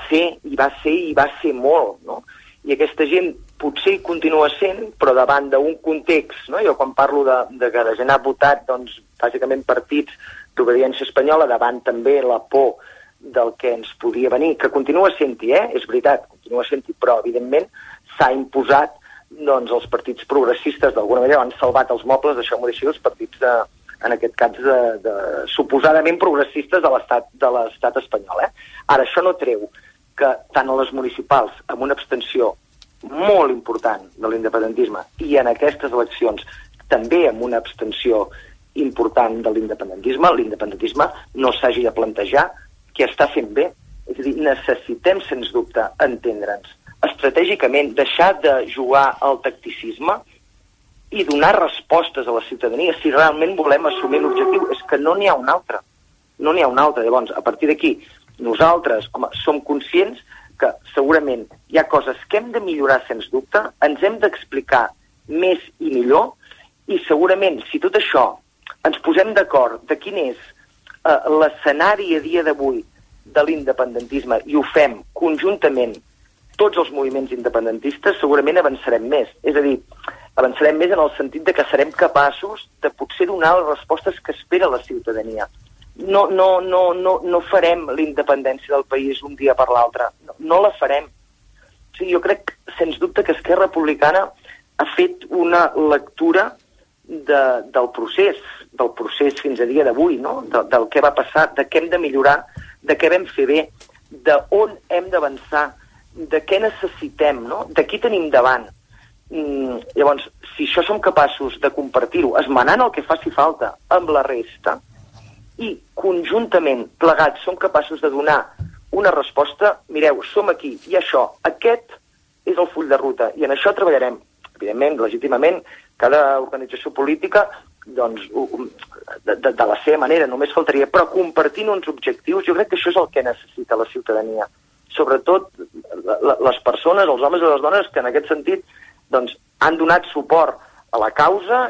ser molt, no? I aquesta gent potser hi continua sent, però davant d'un context, no? Jo quan parlo de que la gent ha votat, doncs, bàsicament partits d'obediència espanyola, davant també la por del que ens podia venir, que continua sent-hi, és veritat, continua sent-hi, però evidentment s'ha imposat, doncs els partits progressistes d'alguna manera han salvat els mobles, deixeu-m'ho dir així, els partits en aquest cas de suposadament progressistes de l'estat espanyol. Ara, això no treu que tant a les municipals, amb una abstenció molt important de l'independentisme, i en aquestes eleccions també amb una abstenció important de l'independentisme no s'hagi de plantejar que està fent bé. És a dir, necessitem, sens dubte, entendre'ns estratègicament, deixar de jugar al tacticisme i donar respostes a la ciutadania si realment volem assumir l'objectiu. És que no n'hi ha un altre. No n'hi ha un altre. Llavors, a partir d'aquí, nosaltres, som conscients que segurament hi ha coses que hem de millorar, sens dubte, ens hem d'explicar més i millor, i segurament, si tot això ens posem d'acord de quin és l'escenari a dia d'avui de l'independentisme i ho fem conjuntament tots els moviments independentistes, segurament avançarem més. És a dir, avançarem més en el sentit de que serem capaços de potser donar les respostes que espera la ciutadania. No farem l'independència del país un dia per l'altre. No la farem. O sigui, jo crec, sens dubte, que Esquerra Republicana ha fet una lectura del procés fins a dia d'avui, no? Del que va passar, de què hem de millorar, de què vam fer bé, d'on hem d'avançar, de què necessitem, no? De qui tenim davant. Llavors, si això som capaços de compartir-ho, esmenant el que faci falta amb la resta, i conjuntament, plegats, som capaços de donar una resposta, mireu, som aquí, i això, aquest és el full de ruta, i en això treballarem, evidentment, legítimament, cada organització política, doncs, de la seva manera, només faltaria, però compartint uns objectius, jo crec que això és el que necessita la ciutadania. Sobretot les persones, els homes i les dones, que en aquest sentit doncs, han donat suport a la causa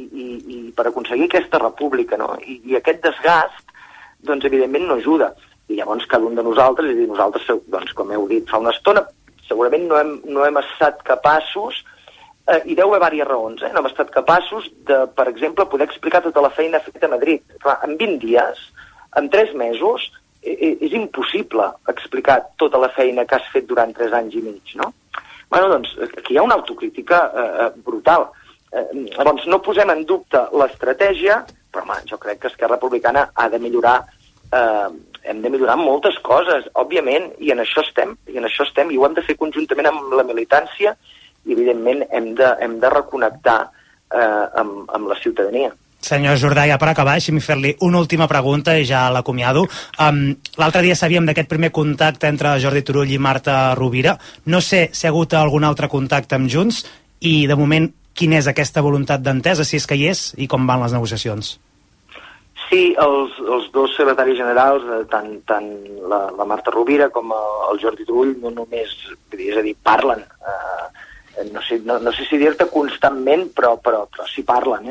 i per aconseguir aquesta república, no? I aquest desgast, doncs, evidentment, no ajuda. I llavors cada un de nosaltres, és a dir, nosaltres, doncs, com heu dit fa una estona, segurament no hem estat capaços, i deu haver diverses raons, no hem estat capaços de, per exemple, poder explicar tota la feina feta a Madrid. Clar, en 20 dies, en 3 mesos, és impossible explicar tota la feina que has fet durant 3 anys i mig, no? Bueno, doncs, aquí hi ha una autocrítica brutal. Llavors, no posem en dubte l'estratègia, però, home, jo crec que Esquerra Republicana ha de millorar, hem de millorar moltes coses, òbviament, i en això estem, i ho hem de fer conjuntament amb la militància, i, evidentment, hem de reconnectar amb la ciutadania. Senyor Jordà, ja per acabar, deixi'm fer-li una última pregunta i ja l'acomiado. L'altre dia sabíem d'aquest primer contacte entre Jordi Turull i Marta Rovira. No sé si ha hagut algun altre contacte amb Junts i, de moment, quina és aquesta voluntat d'entesa, si és que hi és, i com van les negociacions? Sí, els dos secretaris generals, tant la Marta Rovira com el Jordi Turull, no només, és a dir, parlen. No sé si dir-te constantment, però sí parlen,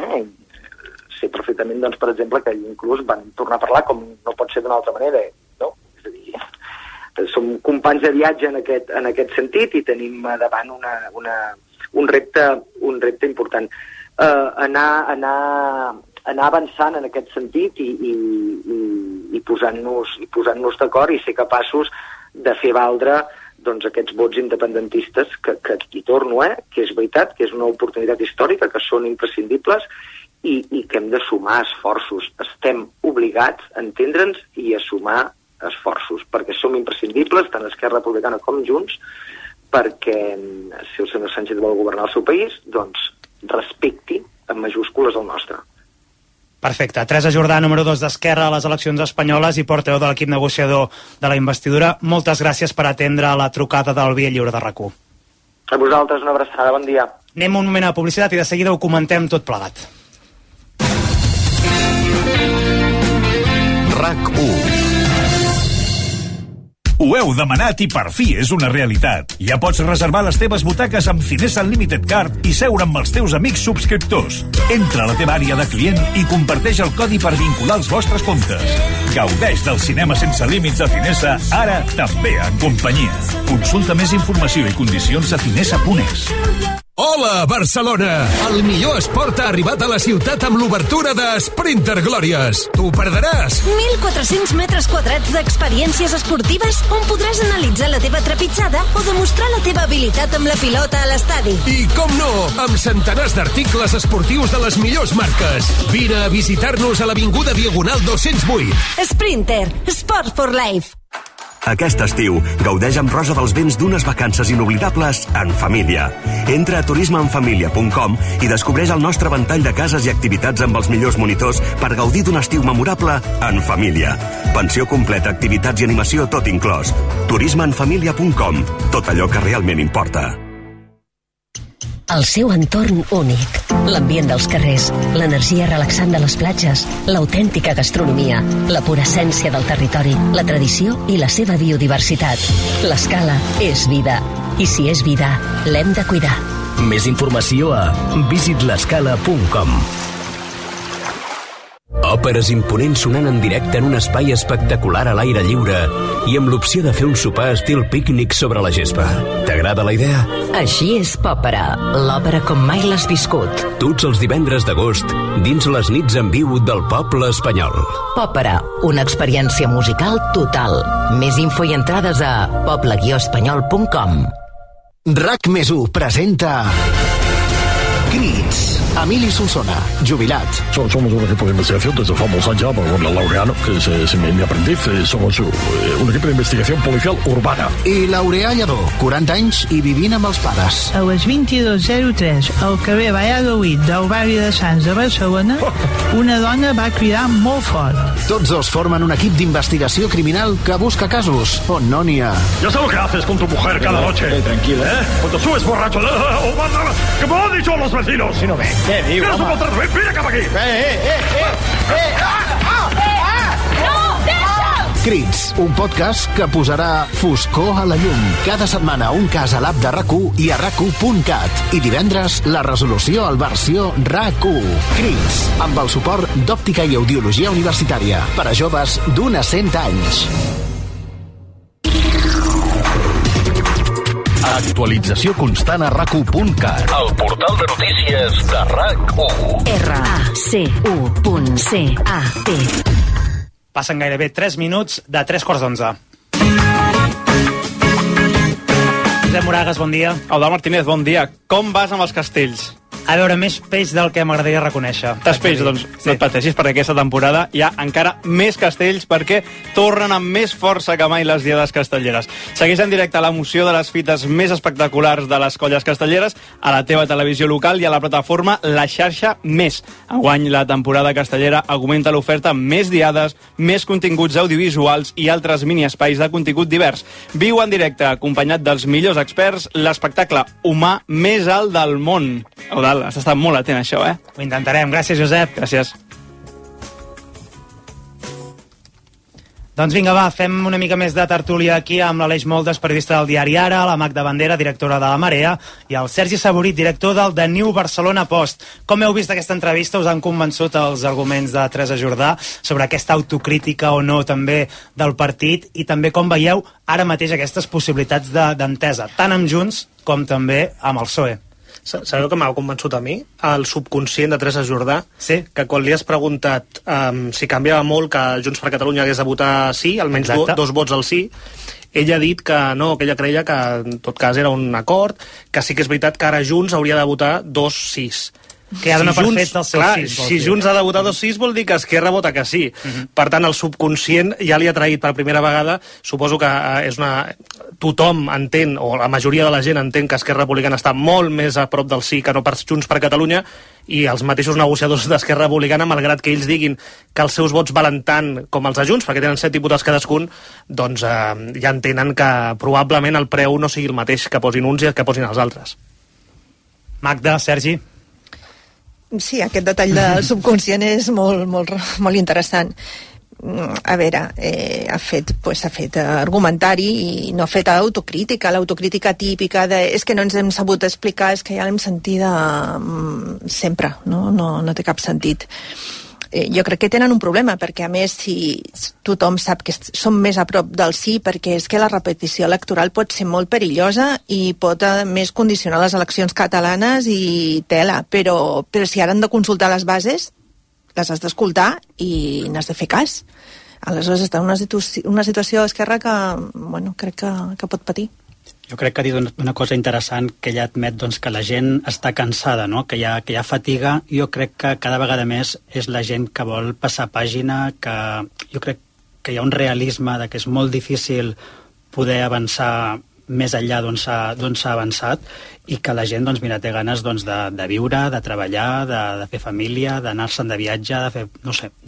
sé perfectament, doncs, per exemple, que inclús van tornar a parlar com no pot ser d'una altra manera, no? És a dir, som companys de viatge en aquest sentit i tenim davant un repte important. Anar anar avançant en aquest sentit i posant-nos d'acord i ser capaços de fer valdre doncs, aquests vots independentistes que hi torno, que és veritat, que és una oportunitat històrica, que són imprescindibles i que hem de sumar esforços. Estem obligats a entendre'ns i a sumar esforços, perquè som imprescindibles, tant Esquerra Republicana com Junts, perquè si el senyor Sánchez vol governar el seu país, doncs respecti en majúscules el nostre. Perfecte. Teresa Jordà, número 2 d'Esquerra a les eleccions espanyoles i portaveu de l'equip negociador de la investidura. Moltes gràcies per atendre la trucada del Via Lliure de RAC1. A vosaltres una abraçada, bon dia. Anem un moment a publicitat i de seguida ho comentem tot plegat. RAC1. Ho heu demanat i per fi és una realitat. Ja pots reservar les teves butaques amb Cinesa Unlimited Card i seure amb els teus amics subscriptors. Entra a la teva àrea de client i comparteix el codi per vincular els vostres comptes. Gaudeix del cinema sense límits de Cinesa, ara també en companyia. Consulta més informació i condicions a cinesa.es. Hola, Barcelona! El millor esport ha arribat a la ciutat amb l'obertura de Sprinter Glòries. T'ho perdràs! 1.400 metres quadrats d'experiències esportives on podràs analitzar la teva trepitjada o demostrar la teva habilitat amb la pilota a l'estadi. I, com no, amb centenars d'articles esportius de les millors marques. Vine a visitar-nos a l'Avinguda Diagonal 208. Sprinter, Sport for Life. Aquest estiu, gaudeix amb Rosa dels Vents d'unes vacances inoblidables en família. Entra a turismeenfamilia.com i descobreix el nostre ventall de cases i activitats amb els millors monitors per gaudir d'un estiu memorable en família. Pensió completa, activitats i animació tot inclòs. turismeenfamilia.com. Tot allò que realment importa. El seu entorn únic, l'ambient dels carrers, l'energia relaxant de les platges, l'autèntica gastronomia, la pura essència del territori, la tradició i la seva biodiversitat. L'Escala és vida. I si és vida, l'hem de cuidar. Més informació a visitlescala.com. Òperes imponents sonant en directe en un espai espectacular a l'aire lliure i amb l'opció de fer un sopar estil pícnic sobre la gespa. T'agrada la idea? Així és Pòpera, l'òpera com mai l'has viscut. Tots els divendres d'agost, dins les nits en viu del poble espanyol. Pòpera, una experiència musical total. Més info i entrades a poble-espanyol.com. RAC+1 presenta Crits. Emili Solsona, jubilat. Somos un equipo de investigación desde famosos años, con la Laureano, que es mi aprendiz. Somos un equipo de investigación policial urbana. I Laureà Lledó, 40 anys i vivint amb els pares. A les 22:03, al carrer Valladolid del barri de Sants de Barcelona, una dona va cridar molt fort. Tots dos formen un equip d'investigació criminal que busca casos on no n'hi ha. Ya sé lo que haces con tu mujer cada noche. Tranquila, ¿eh? Cuando subes borracho, que me lo han dicho los vecinos. Si no ve. ¿Qué digo? ¿Qué soportar? Mira cap aquí. Crits, un podcast que posarà foscor a la llum. Cada setmana un cas a l'app de RAC1 i a RAC1.cat. I divendres la resolució al versió RAC1. Crits, amb el suport d'Òptica i Audiologia Universitària per a joves d'un a 100 anys. Actualització constant a RAC1.cat. El portal de notícies de RAC1. RAC1.cat. Passen gairebé 3 minuts de 3:15. Josep Moragas, bon dia. Eudald Martínez, bon dia. Com vas amb els castells? A veure, més peix del que m'agradaria reconèixer. T'has peix? Doncs no et pateixis, perquè aquesta temporada hi ha encara més castells, perquè tornen amb més força que mai les diades castelleres. Segueix en directe l'emoció de les fites més espectaculars de les colles castelleres a la teva televisió local i a la plataforma La Xarxa Més. Enguany, la temporada castellera augmenta l'oferta amb més diades, més continguts audiovisuals i altres mini-espais de contingut divers. Viu en directe, acompanyat dels millors experts, l'espectacle humà més alt del món. Eudald, has estat molt atent a això, eh? Ho intentarem. Gràcies, Josep. Gràcies. Doncs vinga, va, fem una mica més de tertúlia aquí amb l'Aleix Moldes, periodista del diari Ara, la Magda Bandera, directora de La Marea, i el Sergi Saborit, director del The New Barcelona Post. Com heu vist aquesta entrevista? Us han convençut els arguments de Teresa Jordà sobre aquesta autocrítica o no també del partit i també com veieu ara mateix aquestes possibilitats d'entesa, tant amb Junts com també amb el PSOE? Sabeu que m'ha convençut a mi? El subconscient de Teresa Jordà, que quan li has preguntat si canviava molt que Junts per Catalunya hagués de votar sí, almenys 2 vots al sí, ella ha dit que no, que ella creia que en tot cas era un acord, que sí que és veritat que ara Junts hauria de votar 2 sís. Que ha d'anar per fet el seu sí. Si Junts ha de votar 2 sís vol dir que Esquerra vota que sí. Per tant, el subconscient ja li ha traït per primera vegada. Suposo que és tothom entén, o la majoria de la gent entén que Esquerra Republicana està molt més a prop del sí que no per Junts per Catalunya, i els mateixos negociadors d'Esquerra Republicana, malgrat que ells diguin que els seus vots valen tant com els de Junts, perquè tenen 7 diputats cadascun, doncs ja entenen que probablement el preu no sigui el mateix que posin uns i que posin els altres. Magda, Sergi? Sí, aquest detall del subconscient és molt interessant. A veure, ha fet argumentari i no ha fet autocrítica, l'autocrítica típica de és que no ens hem sabut explicar, és que ja l'hem sentida sempre, no té cap sentit. Jo crec que tenen un problema, perquè a més si tothom sap que som més a prop del sí, perquè és que la repetició electoral pot ser molt perillosa i pot a més condicionar les eleccions catalanes i tela, però si ara han de consultar les bases, les has d'escoltar i n'has de fer cas. Aleshores està en una situació d'Esquerra que, crec que pot patir. Jo crec que ha dit una cosa interessant, que ella admet que la gent està cansada, no? que hi ha fatiga. Jo crec que cada vegada més és la gent que vol passar pàgina, que jo crec que hi ha un realisme de que és molt difícil poder avançar més enllà d'on s'ha avançat, i que la gent té ganes de viure, de treballar, de fer família, d'anar-se'n de viatge, de fer...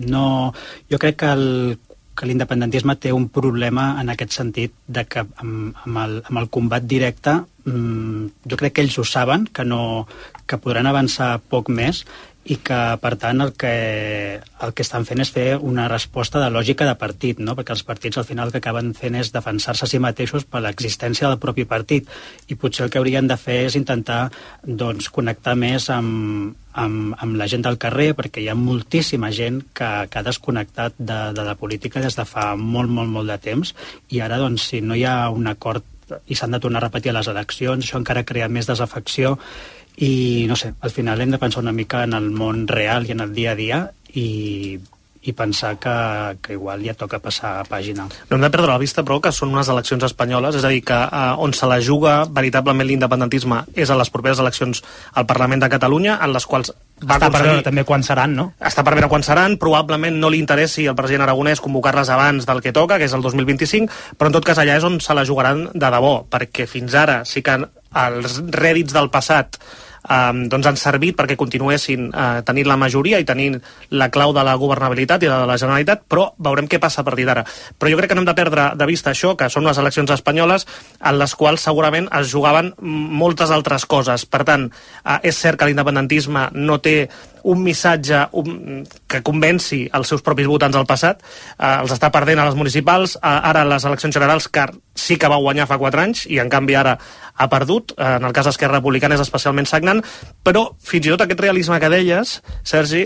Jo crec que l'independentisme té un problema en aquest sentit, de que amb el combat directe jo crec que ells ho saben, que podran avançar poc més, i que, per tant, el que estan fent és fer una resposta de lògica de partit, no? Perquè els partits al final el que acaben fent és defensar-se a si mateixos per l'existència del propi partit, i potser el que haurien de fer és intentar connectar més amb la gent del carrer, perquè hi ha moltíssima gent que ha desconnectat de la política des de fa molt de temps, i ara si no hi ha un acord i s'han de tornar a repetir a les eleccions, això encara crea més desafecció. I no sé, al final hem de pensar una mica en el món real i en el dia a dia i pensar que igual ja toca passar pàgina. No hem de perdre la vista, però, que són unes eleccions espanyoles, és a dir, que on se la juga veritablement l'independentisme és a les properes eleccions al Parlament de Catalunya, en les quals està per veure també quan seran, no? Està per veure quan seran, probablement no li interessi al president aragonès convocar-les abans del que toca, que és el 2025, però en tot cas allà és on se la jugaran de debò, perquè fins ara sí que els rèdits del passat han servit perquè continuessin tenint la majoria i tenint la clau de la governabilitat i de la Generalitat, però veurem què passa a partir d'ara. Però jo crec que no hem de perdre de vista això, que són les eleccions espanyoles en les quals segurament es jugaven moltes altres coses. Per tant, és cert que l'independentisme no té un missatge que convenci els seus propis votants al passat, els està perdent a les municipals, ara a les eleccions generals, que sí que va guanyar fa 4 anys i en canvi ara ha perdut, en el cas d'Esquerra Republicana és especialment sagnant, però fins i tot aquest realisme que deies, Sergi,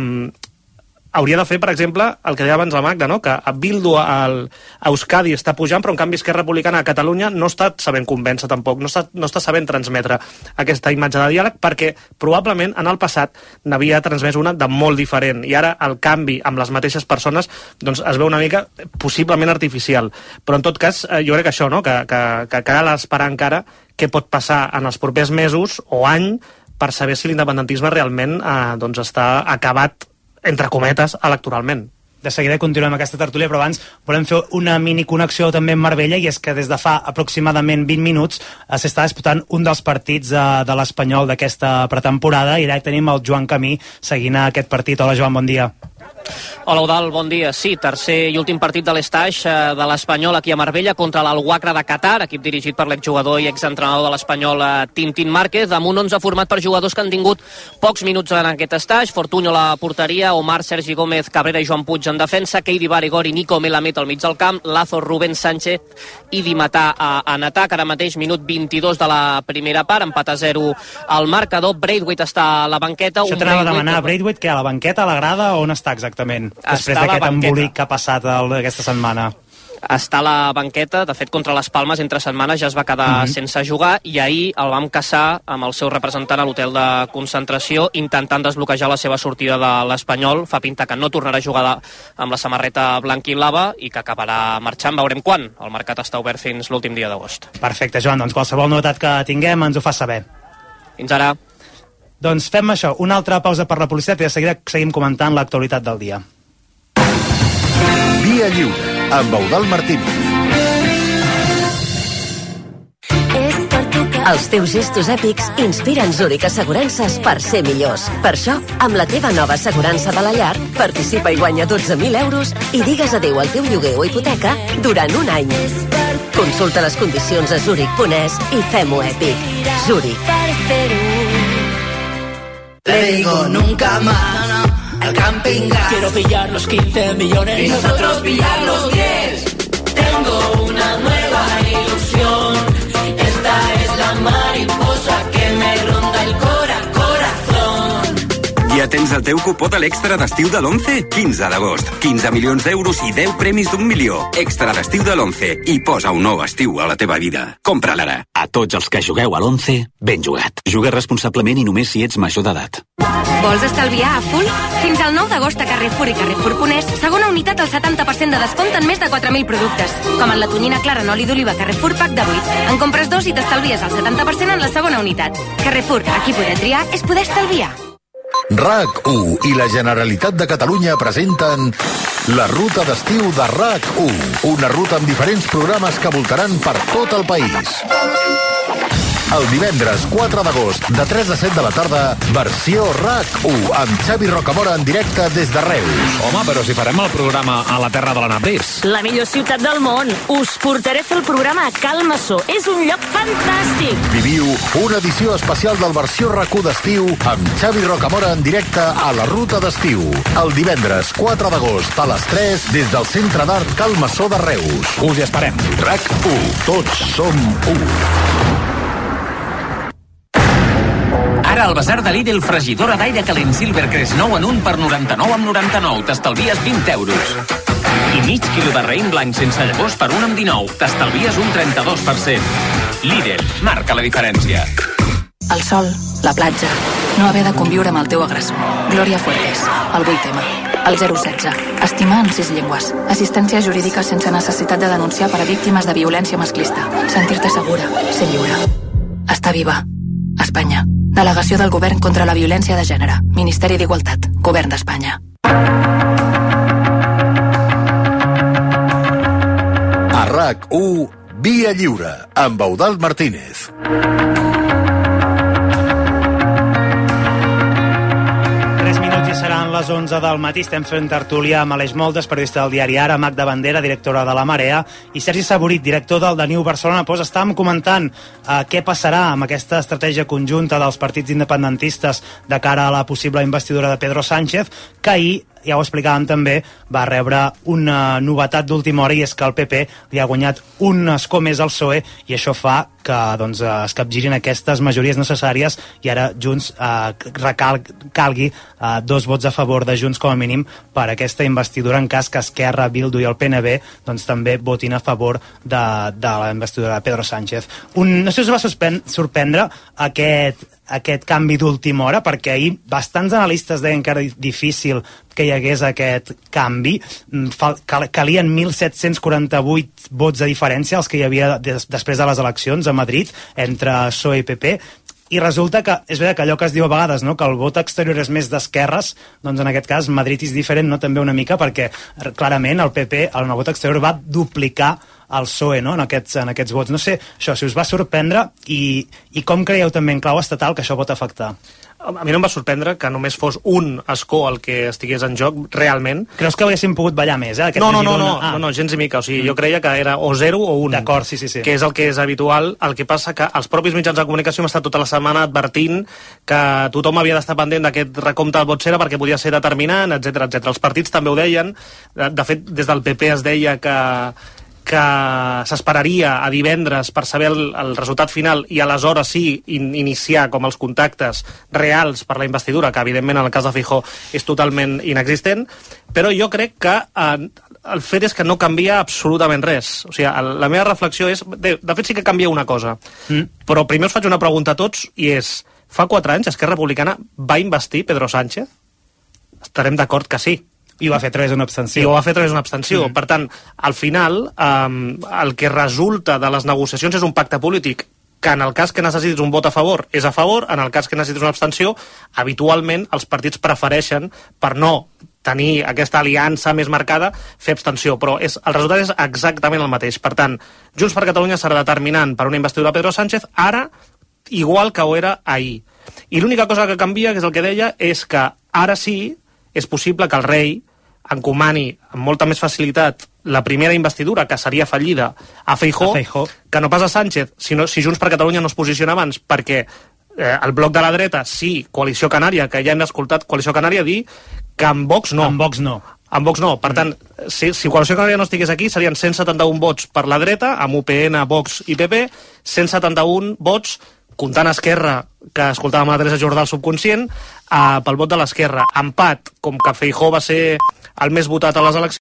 hauria de fer, per exemple, el que deia abans la Magda, no? Que a Bildu a Euskadi està pujant, però en canvi Esquerra Republicana a Catalunya no està sabent convèncer tampoc, no està sabent transmetre aquesta imatge de diàleg, perquè probablement en el passat n'havia transmès una de molt diferent, i ara el canvi amb les mateixes persones es veu una mica possiblement artificial. Però en tot cas, jo crec que això, no? que cal esperar encara què pot passar en els propers mesos o any per saber si l'independentisme realment està acabat, entre cometes, electoralment. De seguida continuem aquesta tertúlia, però abans volem fer una mini connexió també amb Marbella, i és que des de fa aproximadament 20 minuts s'està disputant un dels partits de l'Espanyol d'aquesta pretemporada, i ara tenim el Joan Camí seguint aquest partit. Hola, Joan, bon dia. Hola, Eudald, bon dia. Sí, tercer i últim partit de l'Estaix de l'Espanyol aquí a Marbella contra l'Al-Waqra de Qatar, equip dirigit per l'exjugador i exentrenador de l'Espanyol Tintín Márquez, amb un 11 format per jugadors que han tingut pocs minuts en aquest Estaix. Fortunyo a la porteria, Omar, Sergi Gómez, Cabrera i Joan Puig en defensa, Keidi Barigori, Nico Melamed al mig del camp, Lazo, Rubén Sánchez i Di Matà en atac. Ara mateix minut 22 de la primera part, empat a 0 al marcador. Braithwaite està a la banqueta. Això t'anava a demanar, Braithwaite, que a la banqueta, a la grada, on està exactament? Després d'aquest embolic que ha passat aquesta setmana. està a la banqueta. De fet, contra les Palmes, entre setmanes, ja es va quedar sense jugar, i ahir el vam caçar amb el seu representant a l'hotel de concentració, intentant desbloquejar la seva sortida de l'Espanyol. Fa pinta que no tornarà a jugar amb la samarreta blanca i blava i que acabarà marxant. Veurem quan. El mercat està obert fins l'últim dia d'agost. Perfecte, Joan. Doncs qualsevol novetat que tinguem ens ho fa saber. Fins ara. Doncs fem això, una altra pausa per la publicitat i de seguida seguim comentant l'actualitat del dia. Via Lliure, amb Eudald Martínez. Els teus gestos èpics inspiren Zurich Assegurances per ser millors. Per això, amb la teva nova assegurança de la llar, participa i guanya 12.000 euros i digues adéu al teu lloguer o hipoteca durant un any. Consulta les condicions a Zurich.es i fem-ho èpic. Zurich. Le digo nunca más al camping gas. Quiero pillar los 15 millones y nosotros pillar los 10. Tengo una nueva ilusión. Esta es la mariposa que me ronda el corazón. Ja tens el teu cupó de l'extra d'estiu de l'11? 15 d'agost. 15 milions d'euros i 10 premis d'1 milió. Extra d'estiu de l'11 i posa un nou estiu a la teva vida. Compra-la ara. A tots els que jugueu a l'11, ben jugat. Juga responsablement i només si ets major d'edat. Vols estalviar a full? Fins al 9 d'agost a Carrefour i Carrefour.es, segona unitat al 70% de descompte en més de 4.000 productes. Com en la tonyina clara en oli d'oliva Carrefour Pack de 8. En compres 2 i t'estalvies el 70% en la segona unitat. Carrefour, aquí poder triar és poder estalviar. RAC1 i la Generalitat de Catalunya presenten la ruta d'estiu de RAC1, una ruta amb diferents programes que voltaran per tot el país. El divendres 4 d'agost, de 3 a 7 de la tarda, versió RAC1, amb Xavi Rocamora en directe des de Reus. Home, però si farem el programa a la terra de l'Anabrés. La millor ciutat del món. Us portaré a fer el programa a Cal Massó. És un lloc fantàstic. Viviu una edició especial del versió RAC1 d'estiu amb Xavi Rocamora en directe a la ruta d'estiu. El divendres 4 d'agost a les 3 des del Centre d'Art Cal Massó de Reus. Us hi esperem. RAC1. Tots som u. Ara al Basar de Lidl, fregidora d'aire calent Silvercrest 9 en 1 per 99,99. T'estalvies 20 euros. I mig quilo de raïm blanc sense llavors per 1 amb 19. T'estalvies un 32%. Lidl, marca la diferència. El sol, la platja, no haver de conviure amb el teu agressor. Glòria Fuertes, el 8M, el 016, estimar en 6 llengües, assistència jurídica sense necessitat de denunciar per a víctimes de violència masclista, sentir-te segura, ser lliure. Estar viva. Espanya. Delegació del Govern contra la Violència de Gènere. Ministeri d'Igualtat. Govern d'Espanya. A RAC1, Via Lliure, amb Eudald Martínez. Seran les 11 del matí, estem fent tertúlia amb Aleix Moldes, periodista del diari Ara, Magda Bandera, directora de La Marea, i Sergi Saborit, director del The New Barcelona Post. Estàvem comentant què passarà amb aquesta estratègia conjunta dels partits independentistes de cara a la possible investidura de Pedro Sánchez, que ahir, ja ho explicàvem també, va rebre una novetat d'última hora, i és que el PP li ha guanyat un escó més al PSOE, i això fa que es capgirin aquestes majories necessàries i ara Junts calgui 2 vots a favor de Junts com a mínim per aquesta investidura, en cas que Esquerra, Bildu i el PNB doncs també votin a favor de la investidura de Pedro Sánchez. No sé si us va sorprendre aquest canvi d'última hora, perquè ahir bastants analistes deien que era difícil que hi hagués aquest canvi. Calien 1.748 vots de diferència els que hi havia després de les eleccions a Madrid entre PSOE i PP, i resulta que és veritat que allò que es diu a vegades, no?, que el vot exterior és més d'esquerres, doncs en aquest cas Madrid és diferent, no?, també una mica, perquè clarament el PP, en el vot exterior, va duplicar el PSOE, no?, en aquests vots. No sé, això, si us va sorprendre, i com creieu també en clau estatal que això pot afectar? A mi no em va sorprendre que només fos un escó el que estigués en joc, realment. Creus que haguéssim pogut ballar més, No, gens i mica. O sigui, jo creia que era o 0 o 1. D'acord, sí. Que és el que és habitual. El que passa que els propis mitjans de comunicació hem estat tota la setmana advertint que tothom havia d'estar pendent d'aquest recompte del vot cera perquè podia ser determinant, etc. Els partits també ho deien. De fet, des del PP es deia que que s'esperaria a divendres per saber el resultat final i aleshores sí iniciar com els contactes reals per la investidura, que evidentment en el cas de Feijóo és totalment inexistent, però jo crec que el fet és que no canvia absolutament res. O sigui, la meva reflexió és... De fet sí que canvia una cosa, però primer us faig una pregunta a tots i és, fa 4 anys Esquerra Republicana va investir Pedro Sánchez? Estarem d'acord que sí. I ho va fer a través d'una abstenció. I ho va fer a través d'una abstenció. Per tant, al final, el que resulta de les negociacions és un pacte polític que en el cas que necessitis un vot a favor, és a favor, en el cas que necessitis una abstenció, habitualment els partits prefereixen, per no tenir aquesta aliança més marcada, fer abstenció, però el resultat és exactament el mateix. Per tant, Junts per Catalunya serà determinant per una investidura de Pedro Sánchez, ara, igual que ho era ahir. I l'única cosa que canvia, que és el que deia, és que ara sí és possible que el rei encomani amb molta més facilitat la primera investidura, que seria fallida, a Feijóo, que no pas a Sánchez, si Junts per Catalunya no es posiciona abans, perquè el bloc de la dreta, sí, Coalició Canària, que ja hem escoltat Coalició Canària dir que amb Vox no. Amb Vox no. Amb Vox no. Per tant, si Coalició Canària no estigués aquí, serien 171 vots per la dreta, amb UPN, Vox i PP, 171 vots comptant Esquerra, que escoltàvem a la Teresa Jordà al subconscient, pel vot de l'Esquerra. Empat, com que Feijóo va ser el més votat a les eleccions,